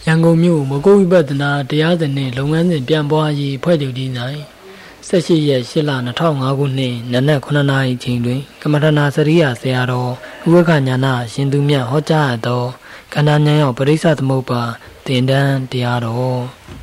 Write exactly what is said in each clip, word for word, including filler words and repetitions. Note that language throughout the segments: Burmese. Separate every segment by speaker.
Speaker 1: ရန်ကုန်မြို့မကုတ်ဝိပဿနာတရားစဉ်နှင့်လုပ်ငန်းစဉ်ပြန်ပွားရေးဖွဲ့စည်းတည်၌၁၈ရက်၈လ၂၀၀၅ခုနှစ်နနက်ခုနှစ်နာရီချိန်တွင်ကမ္မထနာစရိယာဆရာတော်ဥဝက္ခညာနာရှင်သူမြတ်ဟောကြားအပ်သောကန္တာဉာဏ်ရောက်ပရိစ္ဆသမုပ္ပါသင်တန်းတရားတော်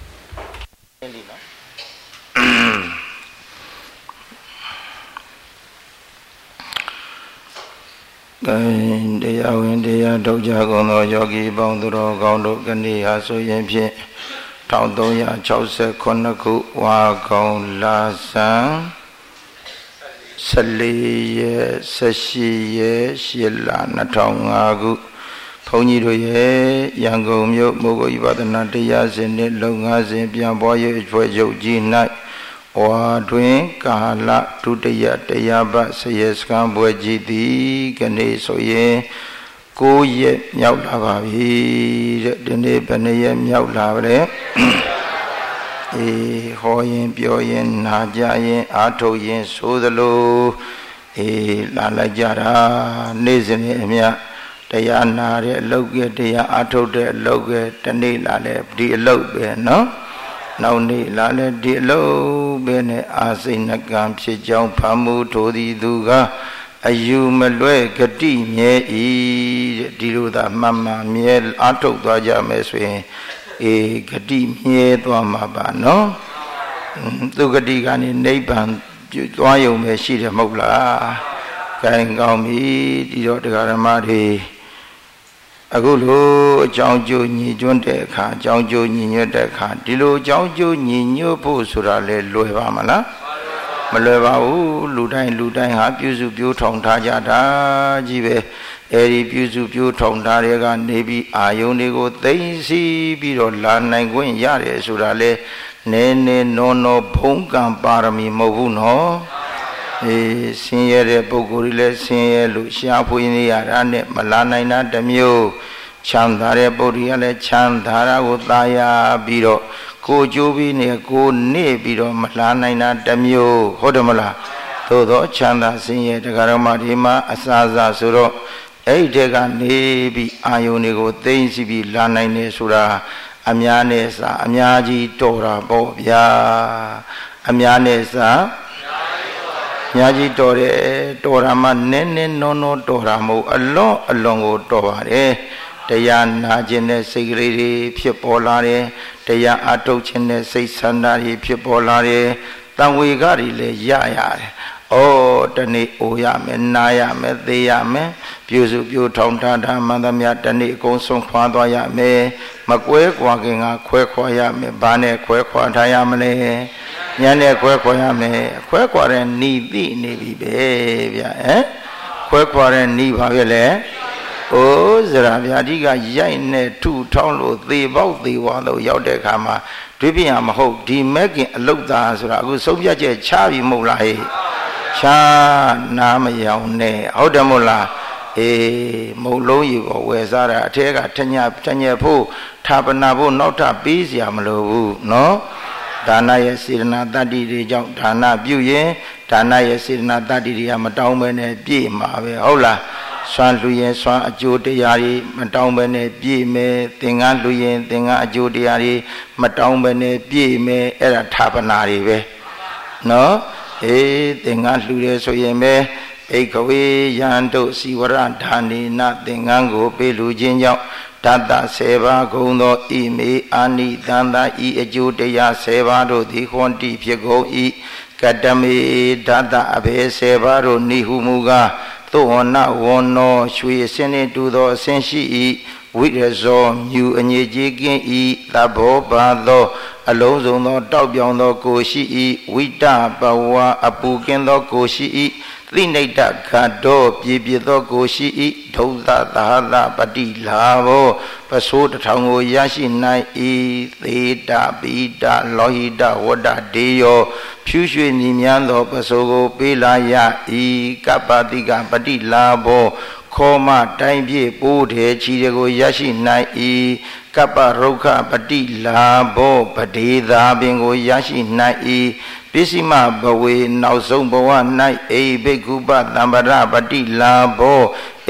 Speaker 2: တရားဝင်တရားထုတ်ကြကုန်သောယောဂီပေါင်းသူတော်ကောင်းတို့ကနေ့ဟာဆိုရင်ဖြင့်၁၃၆၉ခုဝါကောင်လာဆန်း၁၄ရက်၁၈ရက်၈လ၂၀၀၅ခုဘုန်းကြီးတို့ရဲ့ရန်ကုန်မြို့မိုးကုတ်ဝိပဿနာတရားစဉ်နှင့်လုပ်ငန်းစဉ်ပြန်ပွားရေးအဖွဲ့ချုပ်ကြီး၌ဝါတွင်ကာလဒုတိယတရားပတ်ဆရေစကံပွဲကြီးသည်ကနေ့ဆိုရင်ကိုးရက်မြောက်လာပါပြီတဲ့ဒီနေ့ဘယ်နှစ်ရက်မြောက်လာပါလဲအေးဟောရင်ပြောရင်နာကြရင်အားထုတ်ရင်ဆိုသလိုအေးလာလိုက်ကြတာနေ့စဉ်နဲ့အမျှတရားနာတဲ့အလုပ်ကတရားအားထုတ်တဲ့အလုပ်ကတနေ့လာလဲဒီအလုပ်ပဲနော်နောက်နေ့လာလဲဒီအလုပ်ပဲနဲ့အာစိတ်နှကံဖြစ်ကြောင်းဖမ်းမှုထိုသည်သူကအယူမလွဲဂတိမြဲဤတဲ့ဒီလိုသာမှန်မှန်မြဲအားထုတ်သွားကြမယ်ဆိုရင်အေဂတိမြဲသွားမှာပါနော်သူဂတိကနေနိဗ္ဗာန်သွားရုံပဲရှိတယ်မဟုတ်လားကဲကောင်းပြီဒီတော့တရားဓမ္မတွေအခုလိုအကြောင်းကျိုးညီကျွန်းတဲ့အခါအကြောင်းကျိုးညီညွတ်တဲ့အခါဒီလိုအကြောင်းကျိုးညီညွတ်ဖို့ဆိုတာလေလွယ်ပါမလားမလွယ်ပါဘူးလူတိုင်းလူတိုင်းဟာပြုစုပြိုးထောင်ထားကြတာကြီးပဲအဲဒီပြုစုပြိုးထောင်ထားတဲ့ကနေပြီးအာယုန်တွေကိုသိသိပြီးတော့လာနိုင်ခွင့်ရတယ်ဆိုတာလေနည်းနည်းနောနောဘုံကံပါရမီမဟုတ်ဘူးနော်အေးဆင်းရဲတဲ့ပုဂ္ဂိုလ်တွေလည်းဆင်းရဲလို့ရှားဖွေနေရတာနဲ့မလာနိုင်တာတစ်မျိုးချမ်းသာတဲ့ပုဂ္ဂိုလ်တွေကလည်းချမ်းသာတာကိုသာယာပြီးတော့ကိုကြိုးပြီးနေကိုနေပြီးတော့မလာနိုင်တာတစ်မျိုးဟုတ်တယ်မလားသို့သောချမ်းသာဆင်းရဲတရားတော်မှာဒီမှာအစာစားဆိုတော့အဲ့ဒီကနေပြီးအာယုန်တွေကိုသိမ့်စီပြီးလာနိုင်နေဆိုတာအများနဲ့စာအများကြီးတော်တာပေါ့ဗျာအများနဲ့စာညာကြီးတော်တယ်တော်တာမှနည်းနည်းနောနောတော်တာမဟုတ်အလွန်အလွန်ကိုတော်ပါတယ်တရားနာခြင်းနဲ့စိတ်ကလေးတွေဖြစ်ပေါ်လာတယ်တရားအထုတ်ခြင်းနဲ့စိတ်ဆန္ဒတွေဖြစ်ပေါ်လာတယ်တန်ဝေကတွေလည်းရရတယ်ဩတနေ့အိုရမယ်နာရမယ်သေရမယ်ပြုစုပြုထောင်ထားတာမှန်သမျှတနေ့အကုန်ဆုံးခွာသွားရမယ်မကွဲကွာခင်ကခွဲခွာရမယ်ဘာနဲ့ခွဲခွာထားရမလဲညနေခွဲခွာရမယ်ခွဲခွာတဲ့ဤသိနေပြီပဲဗျဟမ်ခွဲခွာတဲ့ဤဘာဖြစ်လဲအိုးဇရာဗျာဒီကရိုက်နဲ့ထုထောင်းလို့သေပေါက်သေဝါလို့ရောက်တဲ့အခါမှာတွေးပြရမဟုတ်ဒီမဲ့ခင်အလုတ်သားဆိုတာအခုစုပ်ပြတ်ချက်ချပြီမဟုတ်လားဟဲ့ချာနားမယောင်နဲ့ဟုတ်တယ်မို့လားအေးမုံလုံးကြီးကိုဝယ်စားတာအထဲကထညထညက်ဖို့ဌာပနာဖို့နောက်ထပ်ပေးစရာမလိုဘူးနော်ဒါနရဲ့စေတနာတတ္တိတွေကြောင့်ဒါနပြုရင်ဒါနရဲ့စေတနာတတ္တိတွေကမတောင်းဘဲနဲ့ပြည့်မှာပဲဟုတ်လားဆွမ်းလူရင်ဆွမ်းအကျိုးတရားတွေမတောင်းဘဲနဲ့ပြည့်မယ်သင်္ကန်းလူရင်သင်္ကန်းအကျိုးတရားတွေမတောင်းဘဲနဲ့ပြည့်မယ်အဲ့ဒါဌာပနာတွေပဲနော်အေးသင်္ကန်းလူရဲဆိုရင်ပဲဧကဝေယံတို့စီဝရဌာနေနသင်္ကန်းကိုပေးလူခြင်းကြောင့်ဓာတဆယ်ပါးဂုံသောဤမေအာနိသန္တာဤအကျိုးတရားဆယ်ပါးတို့သည်ဟွန်တိဖြစ်ကုန်ဤကတမေဓာတအဘေဆယ်ပါးတို့နိဟုမူကားသို့ဝနဝနောရွှေစင်းနှင့်တူသောအစင်းရှိ၏ဝိရဇောမြူအငြိကြီးကင်း၏သဘောပါသောအလုံးစုံသောတောက်ပြောင်သောကိုရှိ၏ဝိတပဝါအပူကင်းသောကိုရှိ၏သိနိတ္တခတ်တော်ပြည့်ပြည့်သောကိုရှိ၏ဒုသသာသပတိလာဘောပစိုးတထောင်ကိုရရှိနိုင်၏သေတပိတလောဟိတဝတ္တဒေယောဖြူရွှေမြည်မြန်းသောပစိုးကိုပေးလာရ၏ကပ္ပတိကပတိလာဘောခောမတိုင်းပြည့်ပိုးတယ်ချီတွေကိုရရှိနိုင်၏ကပ္ပရုက္ခပတိလာဘောပဒေသာပင်ကိုရရှိနိုင်၏ပစ္စည်းမဘဝေနောက်ဆုံးဘဝ၌အေဘိက္ခုပတံပရပတိလာဘောဧ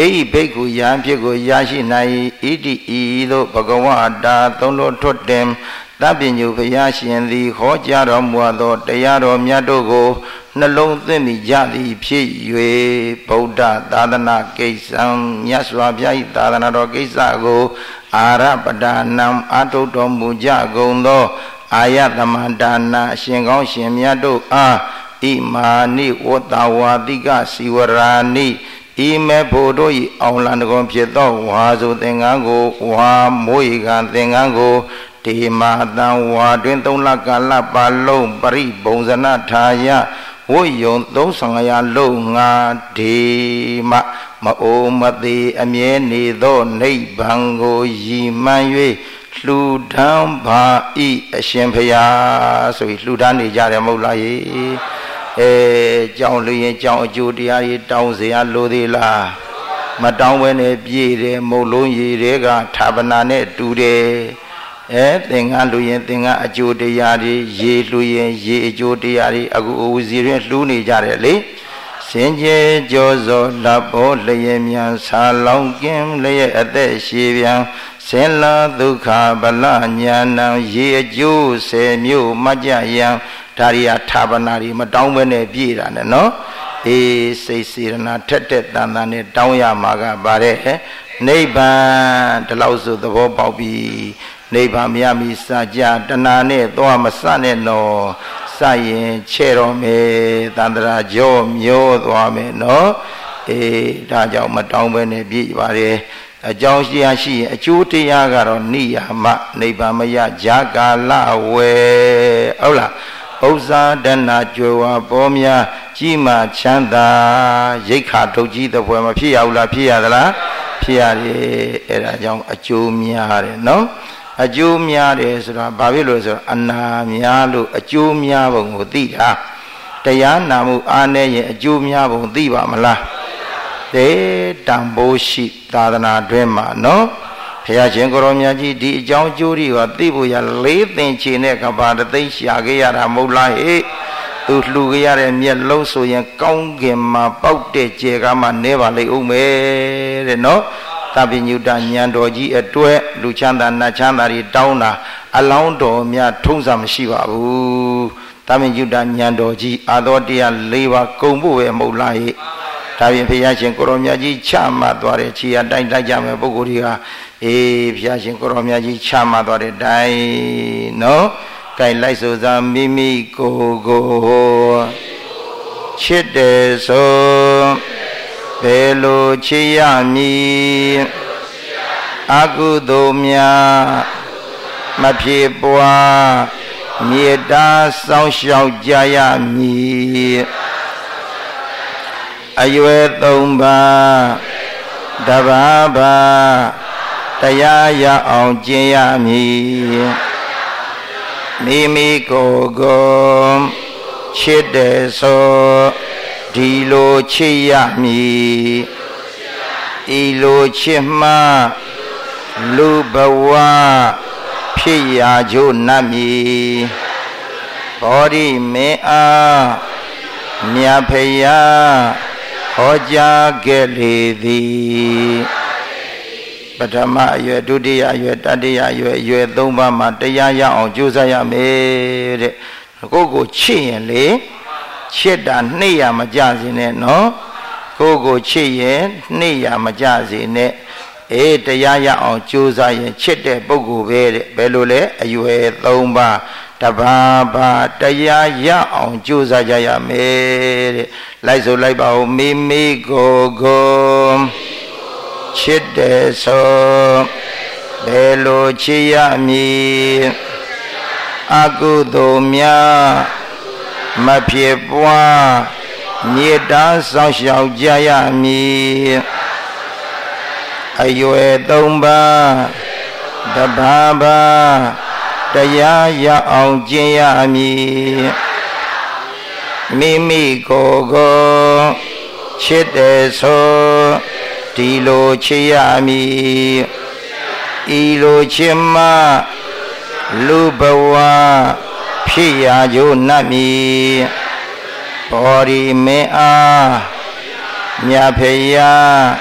Speaker 2: Ei beku yan piku yashi nai iti ido bhagavata tono totem tapinyu phayashin di hoja ro muado taya ro myato ko nalong thimi jadi phit yue Buddha Thadana Kaisam Nyaswa Bhai Thadana ro kaisa ko Arapadanam atuto muja gung tho Ayatamadana shin kaung shin myatတို့အားImani Wattawadika Siwarani Ime ဘုဒ္ဓ၏အောင်လံတကုံဖြစ်သောဝါဆိုသင်္ကန်းကိုဝါမွေကံသင်္ကန်းကိုဒီမာတံဝါတွင်သုံးလကာလပါလုံးပရိပုံဇနထာယဝိယုံသုံးဆောင်ရာလုံးငါဒီမမအိုမသေးအမြဲနေသောနိဗ္ဗာန်ကိုရည်မှန်း၍လှူဒန်းပါဤအရှင်ဖျားဆိုပြီးလှူဒန်းနေကြတယ်မဟုတ်လားယေအဲကြောင်းလူရင်ကြောင်းအကျိုးတရားကြီးတောင်းเสียလို့သေးလားမတောင်းဘဲနဲ့ပြည့်တယ်မုတ်လုံးရည်တွေကဌာပနာနဲ့တူတယ်အဲသင်္ကန်းလူရင်သင်္ကန်းအကျိုးတရားတွေရေလူရင်ရေအကျိုးတရားတွေအခုအဝစီရင်လှူနေကြတယ်လေစင်ကြယ်ကြောစောလက်ပေါ်လျက်မြန်ဆာလောင်ကင်းလျက်အသက်ရှည်ပြန်စင်လာဒုက္ခဗလညာဏံရေအကျိုးဆယ်မျိုးမကြယံဒါရီယာဌာပနာတွေမတောင်းဘဲနဲ့ပြည့်တာနဲ့နော်အေးစိတ်စေရနာထက်တဲ့တန်တန်နဲ့တောင်းရမှာကပါတဲ့နိဗ္ဗာန်ဒီလောက်ဆိုသဘောပေါက်ပြီနိဗ္ဗာန်မရမီစာကြတဏှာနဲ့သွားမစနဲ့နော်စရင်ချဲ့တော်မယ်တန္တရာကြောမျိုးသွားမယ်နော်အေးဒါကြောင့်မတောင်းဘဲနဲ့ပြည့်ပါတယ်အကြောင်းရှိရရှိရင်အကျိုးတရားကတော့နိယာမနိဗ္ဗာန်မရဇာကာလဝေဟုတ်လားဥစ္စာဒနာကြွယ်ဝပေါ်များကြီးမားချမ်းသာရိတ်ခါထုတ်ကြီးတဲ့ဘွယ်မဖြစ်ရဘူးလားဖြစ်ရသလားဖြစ်ရတယ်အဲ့ဒါကြောင့်အကျိုးများတယ်နော်အကျိုးများတယ်ဆိုတာဘာဖြစ်လို့ဆိုတော့အနာများလို့အကျိုးများပုံကိုသိတာတရားနာမှုအားနည်းရင်အကျိုးများပုံသိပါမလားတေတံပိုးရှိသာသနာတွင်မှာနော်ဘုရားရှင်ကိုရောမြတ်ကြီးဒီအကြောင်းအကျိုးတွေကသိဖို့ရလေးသင်ချေနဲ့ကဘာတသိရှာခဲ့ရတာမဟုတ်လားဟဲ့သူလှူခဲ့ရတဲ့မျက်လုံးဆိုရင်ကောင်းကင်မှာပေါက်တဲ့ကြဲကမှနဲပါလိမ့်ဦးမယ်တဲ့နော်သဗ္ဗညုတဉာဏ်တော်ကြီးအတွက်လူချမ်းသာနတ်ချမ်းသာတွေတောင်းတာအလောင်းတော်များထုံးစံမရှိပါဘူးသဗ္ဗညုတဉာဏ်တော်ကြီးအာသောတရား၄ပါးကုံဖို့ပဲမဟုတ်လားဟဲ့ဒါပြင်ဘုရားရှင်ကိုရောမြတ်ကြီးချမှတ်သွားတဲ့ခြေအတိုင်းတိုက်ကြမယ်ပုဂ္ဂိုလ်တွေကအေးဘုရားရှင်ကိုရောမြတ်ကြီးချမှတ်သွားတဲ့တိုင်နော်ကြိုင်လိုက်ဆိုစားမိမိကိုယ်ကိုချစ်တယ်ဆိုဘယ်လိုချစ်ရမည်အကုသိုလ်များမဖြစ်ပွားမေတ္တာစောင့်ရှောက်ကြရမည်အရွယ်သုံးပါးတဘာဘာတရားရအောင်ကျင့်ရမည်မိမိကိုယ်ကိုချစ်တယ်ဆိုဒီလိုချစ်ရမည်ဤလိုချစ်မှလူဘဝဖြစ်ရာကြိုးနှံ့မည်ဘောဓိမင်းအားမြတ်ဖယားဟောကြားခဲ့လေသည်ပထမအရွယ်ဒုတိယအရွယ်တတိယအရွယ်အရွယ်သုံးပါးမှာတရားရအောင်ကြိုးစားရမယ်တဲ့ကိုယ့်ကိုချစ်ရင်လေချစ်တာနှိမ့်ရမကြစေနဲ့နော်ကိုယ့်ကိုချစ်ရင်နှိမ့်ရမကြစေနဲ့အေးတရားရအောင်ကြိုးစားရင်ချစ်တဲ့ပုဂ္ဂိုလ်ပဲတဲ့ဘယ်လိုလဲအရွယ်သုံးပါးတဘာဘာတရားရအောင်ကြိုးစားကြရမယ်တဲ့လိုက်ဆိုလိုက်ပါဦးမိမိကိုယ်ကိုချစ်တယ်ဆိုဘယ်လိုချစ်ရမည်အကုသိုလ်များမဖြစ်ပွားမေတ္တာစောင့်ရှောက်ကြရမည်အရွယ်သုံးပါးတဘာဘာတရားရအောင်ကျင့်ရမည်မိမိကိုယ်ကိုချစ်တယ်ဆိုဒီလိုချစ်ရမည်ဤလိုချစ်မှလူဘဝဖြစ်ရာကြိုးနှံ့မည်ဘောဓိမင်းအားမြတ်ဖယားဟ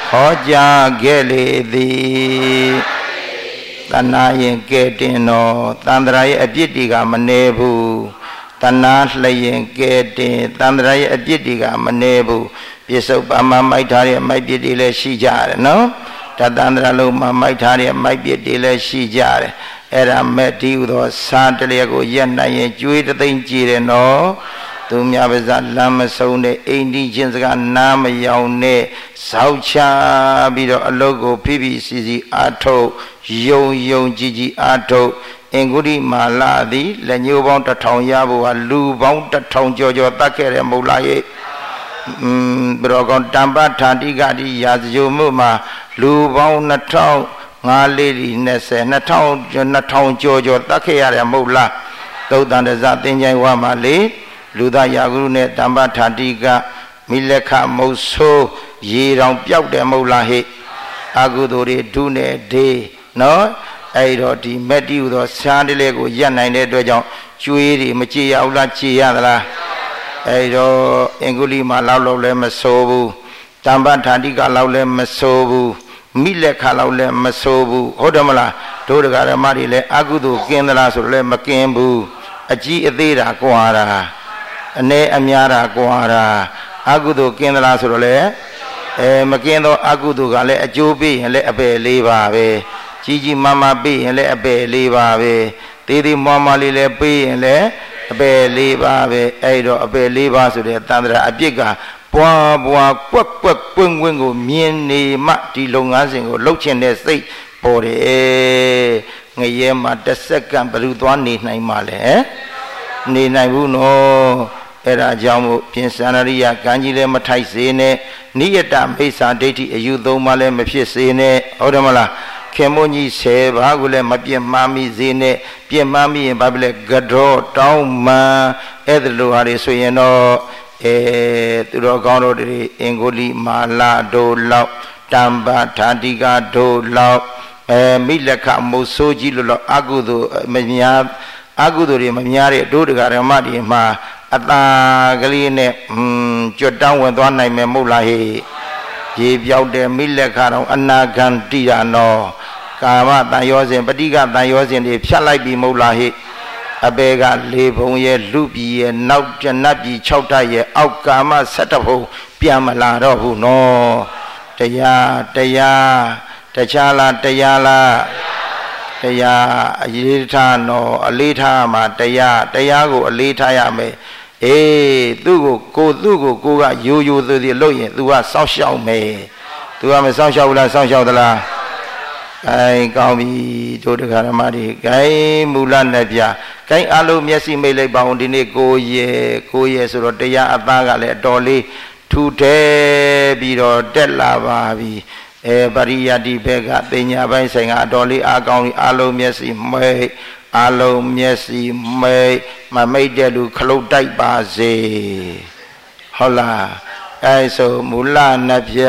Speaker 2: ဟောကြားခဲ့လေသည်တဏှာရင်ကဲတင်တော်တန္တရာရဲ့အပြစ်တွေကမနေဘူးတဏှာလျင်ကဲတင်တန္တရာရဲ့အပြစ်တွေကမနေဘူးပြစ္ဆုတ်ပါမမိုက်ထားတဲ့မိုက်ပြစ်တွေလည်းရှိကြတယ်နော်တတန္တရာလုံးမှာမိုက်ထားတဲ့မိုက်ပြစ်တွေလည်းရှိကြတယ်အဲ့ဒါမဲ့ဒီဥသောစာတလျက်ကိုရက်နိုင်ရင်ကျွေးတသိမ့်ကြည်တယ်နော်သူများပါးစားလမ်းမဆုံးတဲ့အိန္ဒိချင်းစကားနားမယောင်နဲ့ဇောက်ချပြီးတော့အလုတ်ကိုဖိဖိစီစီအာထုတ်ယုံယုံကြည်ကြည်အာထုတ်အင်္ဂုရိမာလာသည်လက်ညှိုးပေါင်းတစ်ထောင်ရဖို့ဟာလူပေါင်းတစ်ထောင်ကျော်ကျော်တတ်ခဲ့တယ်မဟုတ်လားရဲ့อืมဘရောကောင်တမ္ပထာတိကတိရာဇဂိုမှုမှာလူပေါင်းနှစ်ထောင်ငါးလေးဒီနှစ်ဆယ်နှစ်ထောင်နှစ်ထောင်ကျော်ကျော်တတ်ခဲ့ရတယ်မဟုတ်လားသုတ်တန်တဇသင်္ချိုင်းဝါမှာလေလူသားရာဂုနဲ့တမ္ပထာတိကမိလက်ခမုတ်ဆိုးရေတောင်ပြောက်တယ်မဟုတ်လားဟဲ့အာဟုသူတွေဒုနဲ့ဒေးနော်အဲ့တော့ဒီမက်တိဟူသောရှားတလေးကိုရက်နိုင်တဲ့အတွက်ကြောင့်ကျွေးတွေမကြည်ရဘူးလားကြည်ရသလားအဲ့တော့အင်္ဂုလိမာလောက်လောက်လည်းမဆိုးဘူးတမ္ပထာတိကလောက်လည်းမဆိုးဘူးမိလက်ခလောက်လည်းမဆိုးဘူးဟုတ်တယ်မလားဒုဒကာဓမ္မတွေလည်းအာဟုသူကင်းသလားဆိုတော့လည်းမကင်းဘူးအကြီးအသေးတာကွာတာအနေအများတာကွာတာအာဟုသူကင်းသလားဆိုတော့လည်းအဲမကင်းသောအာဟုသူကလည်းအကျိုးပေးရင်လည်းအပယ်လေးပါပဲကြီးကြီးမားမားပေးရင်လည်းအပယ်လေးပါပဲသေးသေးမွားမွားလေးလည်းပေးရင်လည်းအပယ်လေးပါပဲအဲ့တော့အပယ်လေးပါဆိုတဲ့တန်ត្រာအပြစ်ကပွားပွားကွက်ကွက်ကွင်းကွင်းကိုမြင်နေမှဒီလုပ်ငန်းစဉ်ကိုလှုပ်ချင်တဲ့စိတ်ပေါ်တယ်ငရဲမှာတစ်စက္ကန့်ဘယ်လိုသွားနေနိုင်မှာလဲနေနိုင်ဘူးနော်အဲ့ဒါကြောင့်မို့ပြင်စန္ဒရိယကံကြီးလည်းမထိုက်စေနဲ့နိယတမိစ္ဆာဒိဋ္ဌိအယူသုံးပါလည်းမဖြစ်စေနဲ့ဟုတ်တယ်မလားခင်မုန်းကြီးဆယ်ပါးကိုလည်းမပြစ်မှားမိစေနဲ့ပြစ်မှားမိရင်ဘာဖြစ်လဲကတော့တောင်းမှန်အဲ့ဒါလိုဟာတွေဆိုရင်တော့အဲသူတော်ကောင်းတို့တွေအင်္ဂုလိမာလာတို့လောက်တမ္ပထာတိကတို့လောက်အဲမိလက်ခမုတ်ဆိုးကြီးလို့လောက်အကုသိုလ်မများအကုသိုလ်တွေမများတဲ့တို့တရားဓမ္မတွေမှာအတာကလေးနဲ့อืมကြွတောင်းဝင်သွားနိုင်မယ်မဟုတ်လားဟေ့ရေပြောက်တဲ့မိလက်ခတော့အနာဂံတိရနောကာမတန်ရောစဉ်ပဋိကတန်ရောစဉ်တွေဖြတ်လိုက်ပြီမဟုတ်လားဟိအပေကလေဘုံရဲ့လူပြည်ရဲ့နောက်ကျနတ်ပြည်၆ဓာတ်ရဲ့အောက်ကာမ၁၁ဘုံပြန်မလာတော့ဘူးနော်တရားတရားတခြားလားတရားလားတရားအလေးထားနော်အလေးထားမှာတရားတရားကိုအလေးထားရမယ်အေးသူ့ကိုကိုသူ့ကိုကိုကယိုယိုသေးသေးလို့ရင် तू ကစောင့်ရှောက်မယ် तू ကမစောင့်ရှောက်ဘူးလားစောင့်ရှောက်သလားအဲကောင်းပြီတို့တရားဓမ္မတွေဂိုင်းမူလနဲ့ပြဂိုင်းအလုံးမျက်စိမိတ်လိုက်ပါအောင်ဒီနေ့ကိုရဲကိုရဲဆိုတော့တရားအသားကလည်းအတော်လေးထူထဲပြီးတော့တက်လာပါပြီအဲပရိယတ္တိဘက်ကပညာပိုင်းဆိုင်ကအတော်လေးအားကောင်းပြီးအလုံးမျက်စိမိတ်အလုံးမျက်စိမိတ်မမိတ်တဲ့လူခလုတ်တိုက်ပါစေဟုတ်လားအဲဆိုမူလနဲ့ပြ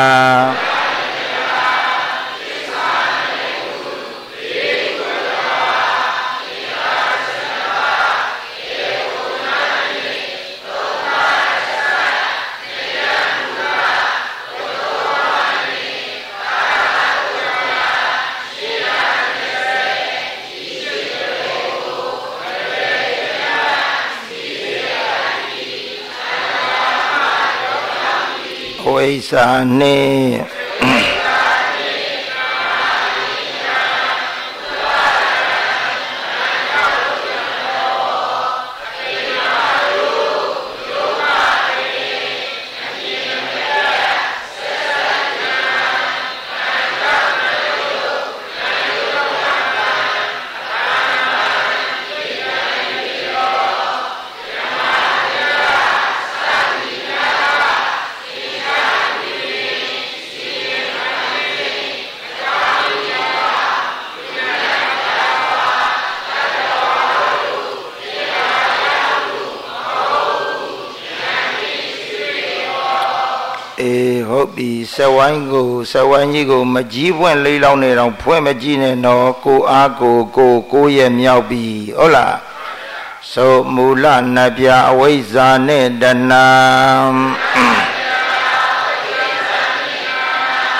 Speaker 2: ဝိဇ္ဇာနှင့်ဟုတ်ပြီစဝိုင်းကိုစဝိုင်းကြီးကိုမကြီးပွင့်လေးလောင်းနေတော့ဖွင့်မကြည့်နဲ့တော့ကိုအားကိုကိုကိုရဲ့မြောက်ပြီဟုတ်လားသောမူလနပြအဝိဇ္ဇာနဲ့တဏှာ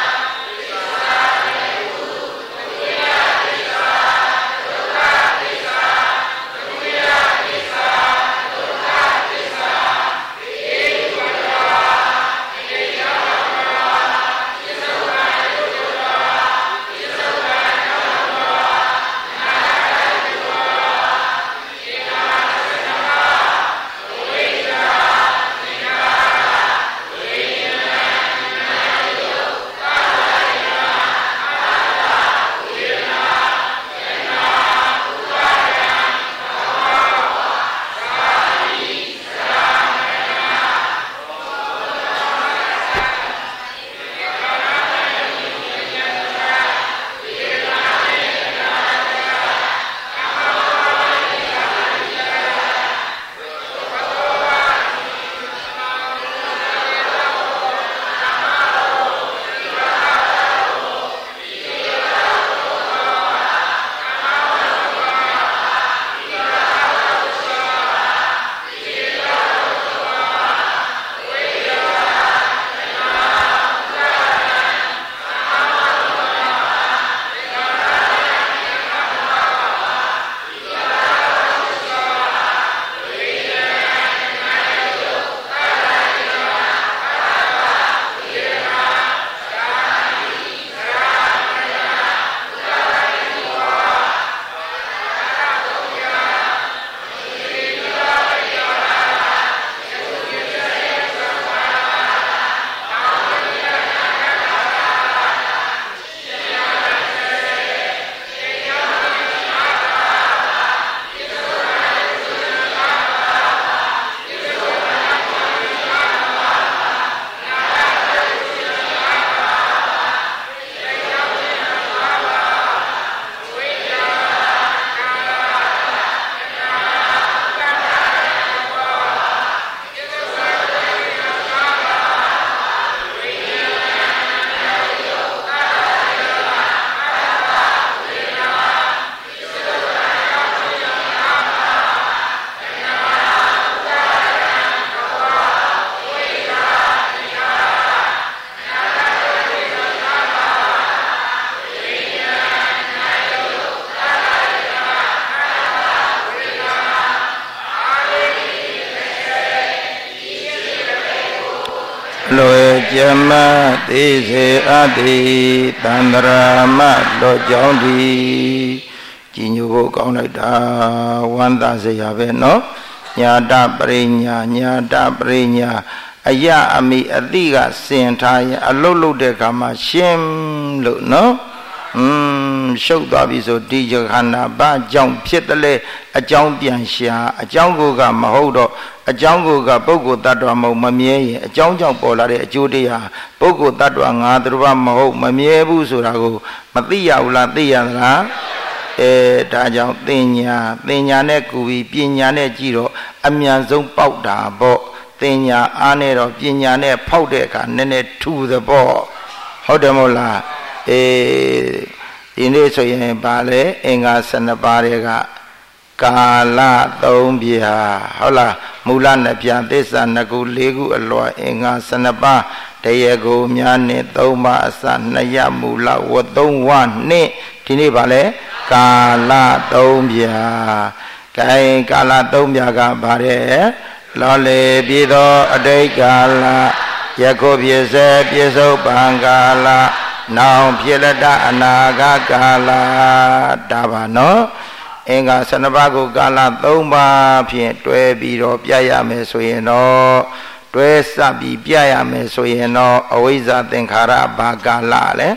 Speaker 2: မသေးစေအပ်သည်တန္တရာမလောကြောင့်ဒီကြည်ညိုဖို့ကောင်းလိုက်တာဝမ်းသာစရာပဲနော်ညာတပရိညာညာတပရိညာအယအမိအတိကစင်ထားရင်အလုတ်လုတ်တဲ့ခါမှာရှင်းလို့နော်อืมရှုပ်သွားပြီဆိုဒီခန္ဓာဘာကြောင့်ဖြစ်တယ်လဲအကြောင်းပြန်ရှာအကြောင်းကိုကမဟုတ်တော့အကြောင်းကိုကပုဂ္ဂိုလ်တ attva မဟုတ်မမြဲရင်အကြောင်းကြောင့်ပေါ်လာတဲ့အကျိုးတရားပုဂ္ဂိုလ်တ attva ငါသူတော်ဘာမဟုတ်မမြဲဘူးဆိုတာကိုမသိရဘူးလားသိရသလားအဲဒါကြောင့်သင်ညာသင်ညာနဲ့ကူပြီးပညာနဲ့ကြည့်တော့အမြန်ဆုံးပေါက်တာပေါ့သင်ညာအားနဲ့တော့ပညာနဲ့ဖောက်တဲ့အခါနည်းနည်းထူသပေါ့ဟုတ်တယ်မဟုတ်လားအေးဒီနေ့ဆိုရင်ပါလေအင်္ဂါ၁၂ပါးတွေကကာလသုံးပြာဟုတ်လားမူလနှစ်ပြာသစ္စာနှစ်ခုလေးခုအလွယ်အင်္ဂါ၁၂ပါးတရေကိုများနဲ့သုံးပါးအစနှစ်ရမူလဝသုံးဝနှစ်ဒီနေ့ပါလေကာလသုံးပြာကဲကာလသုံးပြာကပါတယ်လောလေပြည်သောအတိတ်ကာလယခုဖြစ်စေပြစ္ဆုတ်ပံကာလနောင်ဖြစ်လက်တအနာဂတ်ကာလဒါပါနော်အင်္ဂါ၁၂ပါးကိုကာလ၃ပါးဖြင့်တွဲပြီးတော့ပြရမယ်ဆိုရင်တော့တွဲစပ်ပြီးပြရမယ်ဆိုရင်တော့အဝိဇ္ဇသင်္ခါရဘာကာလလဲ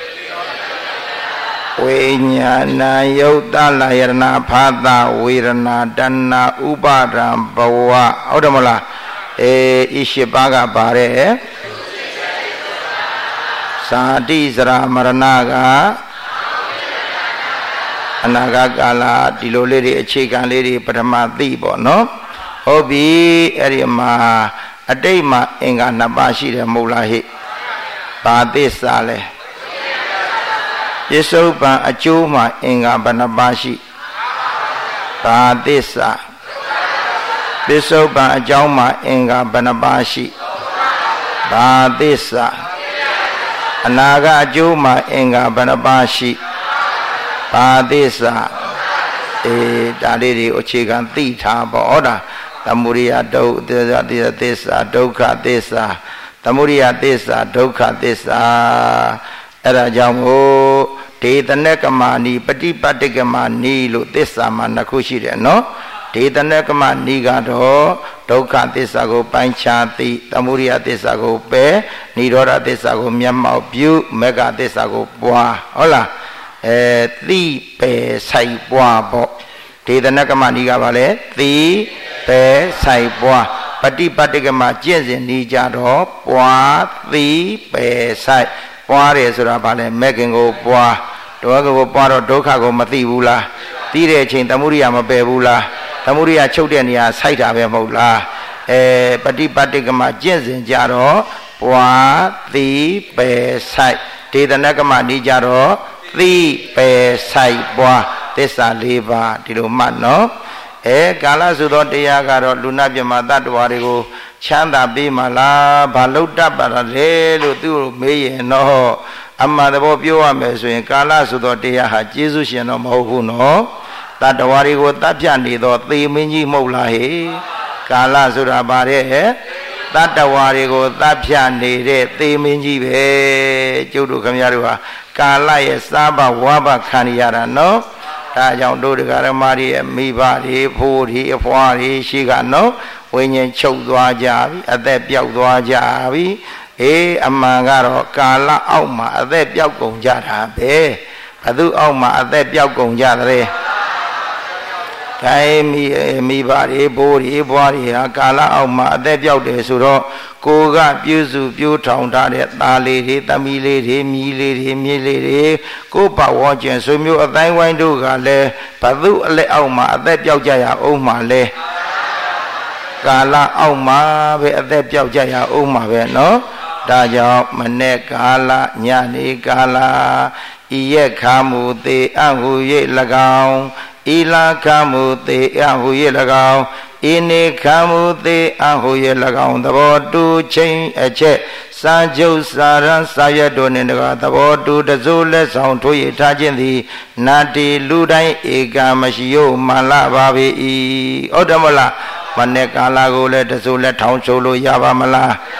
Speaker 2: ဝိညာဏယုတ်တလယရဏဖာသဝေရဏတဏဥပါဒံဘဝဟုတ်တယ်မလားအေးဤရှိပါကပါတယ်သာတိစရာမရဏကအနာဂတ်ကာလဒီလိုလေးတွေအခြေခံလေးတွေပထမသိပေါ့နော်ဟုတ်ပြီအဲ့ဒီမှာအတိတ်မှာအင်္ဂါနှစ်ပါးရှိတယ်မဟုတ်လားဟိဘာသစ္စာလဲပြစ္ဆုတ်ပံအကျိုးမှာအင်္ဂါဘယ်နှပါးရှိဘာသစ္စာပြစ္ဆုတ်ပံအကြောင်းမှာအင်္ဂါဘယ်နှပါးရှိဘာသစ္စာအနာဂတ်အကျိုးမှာအင်္ဂါဘယ်နှပါးရှိဘာသစ္စာအေးဒါလေးတွေအခြေခံသိထားပေါ့ဟောတာသမုဒိယဒုက္ခသစ္စာဒုက္ခသစ္စာသမုဒိယသစ္စာဒုက္ခသစ္စာအဲ့ဒါကြောင့်မို့ဒေသနကမာနီပฏิပတ်တိကမာနီလို့သစ္စာမှာနှစ်ခုရှိတယ်နော်ဒေသနကမာနီကတော့ဒုက္ခသစ္စာကိုပိုင်းခြားသိသမုဒိယသစ္စာကိုပယ်និရောဓသစ္စာကိုမျက်မှောက်ပြုမေဃသစ္စာကိုပွားဟုတ်လားအဲသိပယ်ဆိုင်ပွားပေါ့ဒေသနကမနီကပါလေသိပယ်ဆိုင်ပွားပฏิပတ်တိကမကျင့်စဉ်ဤကြတော့ပွားသိပယ်ဆိုင်ပွားတယ်ဆိုတာဗာလဲမေခင်ကိုပွားဒုက္ခကိုပွားတော့ဒုက္ခကိုမသိဘူးလားသိတဲ့အချိန်သမုဒိယမပယ်ဘူးလားသမုဒိယချုပ်တဲ့နေရာစိုက်တာပဲမဟုတ်လားအဲပฏิပတ်တိကမကျင့်စဉ်ကြတော့ပွားသိပယ်ဆိုင်ဒေသနကမနီကြတော့သိပယ်ဆိုင်ပွားသစ္စာ၄ပါးဒီလိုမှတ်နော်အဲကာလဆိုသောတရားကတော့လူနာပြမတ္တဝါတွေကိုချမ်းသာပေးမှလားဘာလို့တတ်ပါလဲလို့သူ့ကိုမေးရင်တော့အမှန်တဘောပြောရမယ်ဆိုရင်ကာလဆိုသောတရားဟာကျေးဇူးရှင်တော့မဟုတ်ဘူးနော်တတ္တဝါတွေကိုတတ်ပြနေတော့သေမင်းကြီးမဟုတ်လားဟေကာလဆိုတာဗါတဲ့တတ္တဝါတွေကိုတတ်ပြနေတဲ့သေမင်းကြီးပဲကျုပ်တို့ခင်ဗျားတို့ဟာကာလရဲ့စားဘဝါဘခံရတာနော်ဒါကြောင့်တို့တရားဓမ္မတွေရဲ့မိဘတွေဖိုးတွေအဖွားတွေရှိကနော်ဝိညာဉ်ချုပ်သွားကြပြီအသက်ပြောက်သွားကြပြီအေးအမှန်ကတော့ကာလအောက်မှာအသက်ပြောက်ကုန်ကြတာပဲဘသူအောက်မှာအသက်ပြောက်ကုန်ကြတယ်ကဲမိမိဘတွေဘိုးတွေဘွားတွေဟာကာလအောက်မှာအသက်ပြောက်တယ်ဆိုတော့ကိုကပြုစုပြိုးထောင်ထားတဲ့သားလေးတွေသမီးလေးတွေမြီးလေးတွေမြေးလေးတွေကိုပဝေါ်ကျင်ဆွေမျိုးအတိုင်းဝိုင်းတို့ကလည်းဘသူအလက်အောက်မှာအသက်ပြောက်ကြရအောင်မှာလဲကာလအောက်မှာပဲအသက်ပြောက်ကြရအောင်မှာပဲနော်ဒါကြောင့်မနေ့ကာလညနေကာလဤရက်ခါမူသေးအဟု၍၎င်းဤလာခါမူသေးအဟု၍၎င်းဤနေခါမူသေးအဟု၍၎င်းသဘောတူချင်းအချက်စာချုပ်စာရန်စာရွက်တို့နှင့်တကားသဘောတူတစိုးလက်ဆောင်ထိုးရထားခြင်းသည်နာတိလူတိုင်းဧကမရှိယမှန်လာပါ၏ဟုတ်တယ်မလားမနေ့ကာလကိုလည်းတစိုးလက်ထောင်ချိုးလို့ရပါမလား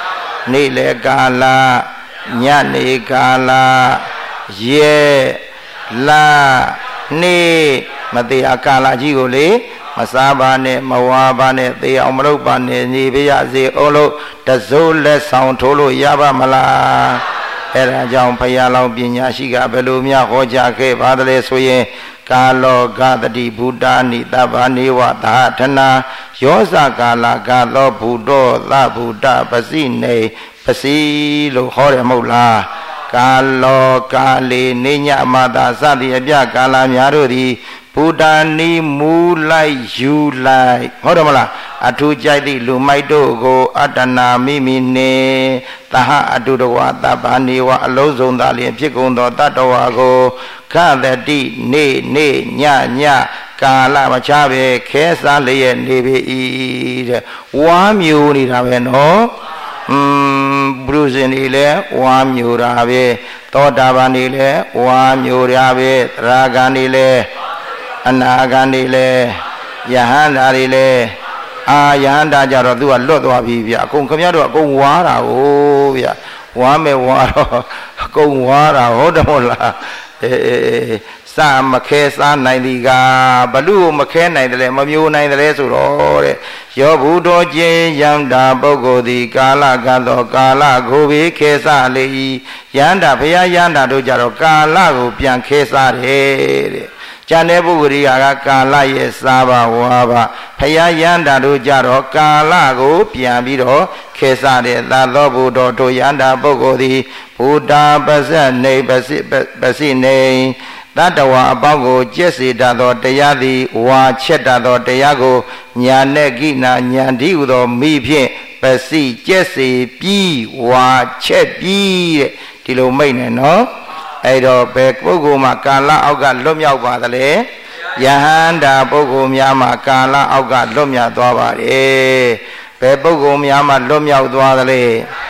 Speaker 2: နေ့လေကာလညနေကာလရဲလာနေ့မတရားကာလကြီးကိုလေမစားပါနဲ့မဝါပါနဲ့သေအောင်မလုပ်ပါနဲ့နေပြရစေအောင်လို့တစိုးလက်ဆောင်ထိုးလို့ရပါမလားအဲ့ဒါကြောင့်ဘုရားလောင်းပညာရှိကဘယ်လိုများဟောကြားခဲ့ပါသလဲဆိုရင်ကာလောကတတိဗုဒ္ဓနိတဗ္ဗနေဝသာထနာယောဇကာလကာသောဘုဒ္ဓသဗုဒ္ဓပစိနေပစီလို့ဟောတယ်မဟုတ်လားကာလောကာလေနေညမသာစသည်အပြကာလများတို့သည်ဘုဒ္ဓနီမူလိုက်ယူလိုက်ဟုတ်တယ်မလားအထူးကြိုက်သည့်လူမိုက်တို့ကိုအတ္တနာမိမိနေသဟအတုတဝသဗ္ဗနေဝအလုံးစုံသာလျင်ဖြစ်ကုန်သောတတ္တဝါကိုခသတိနေနေညညကာလမချပဲခဲစားလျက်နေပေ၏တဲ့ဝါမျိုးနေတာပဲနော်อืมဘုရင်တွေလည်းဝါမျိုးတာပဲသောတာပန်တွေလည်းဝါမျိုးတာပဲသရဂန်တွေလည်းအနာဂန်တွေလည်းယဟန္တာတွေလည်းအာယဟန္တာကြတော့သူကလွတ်သွားပြီဗျအကုန်ခင်ဗျားတို့အကုန်ဝါတာကိုဗျဝါမယ်ဝါတော့အကုန်ဝါတာဟုတ်တယ်မဟုတ်လားအေးစာမခဲစားနိုင်သည်ကဘလူကိုမခဲနိုင်တယ်လေမမျိုးနိုင်တယ်ဆိုတော့တဲ့ယောဘုဒ္ဓကျေယန္တာပုဂ္ဂိုလ်သည်ကာလကသောကာလကိုပဲခဲစားလေ၏ယန္တာဘုရားယန္တာတို့ကြတော့ကာလကိုပြန်ခဲစားတယ်တဲ့ကျန်တဲ့ပုဂ္ဂိုလ်တွေကကာလရဲ့စားပါဝါပါဘုရားယန္တာတို့ကြတော့ကာလကိုပြန်ပြီးတော့ခဲစားတယ်သာသောဘုဒ္ဓတို့ယန္တာပုဂ္ဂိုလ်သည်ဘုဒ္ဓပစ္စနေပစိပစိနေတတ္တဝါအပေါင်းကိုကျက်စေတတ်သောတရားသည်ဝါချက်တတ်သောတရားကိုညာနဲ့ကိနာညာတိဟုသောမိဖြင့်ပစိကျက်စေပြီးဝါချက်ပြီးတဲ့ဒီလိုမိတ်နေနော်အဲ့တော့ဘယ်ပုဂ္ဂိုလ်မှာကာလအောက်ကလွတ်မြောက်ပါသလဲယဟန္တာပုဂ္ဂိုလ်များမှာကာလအောက်ကလွတ်မြောက်သွားပါတယ်ဘယ်ပုဂ္ဂိုလ်များမှာလွတ်မြောက်သွားသလဲ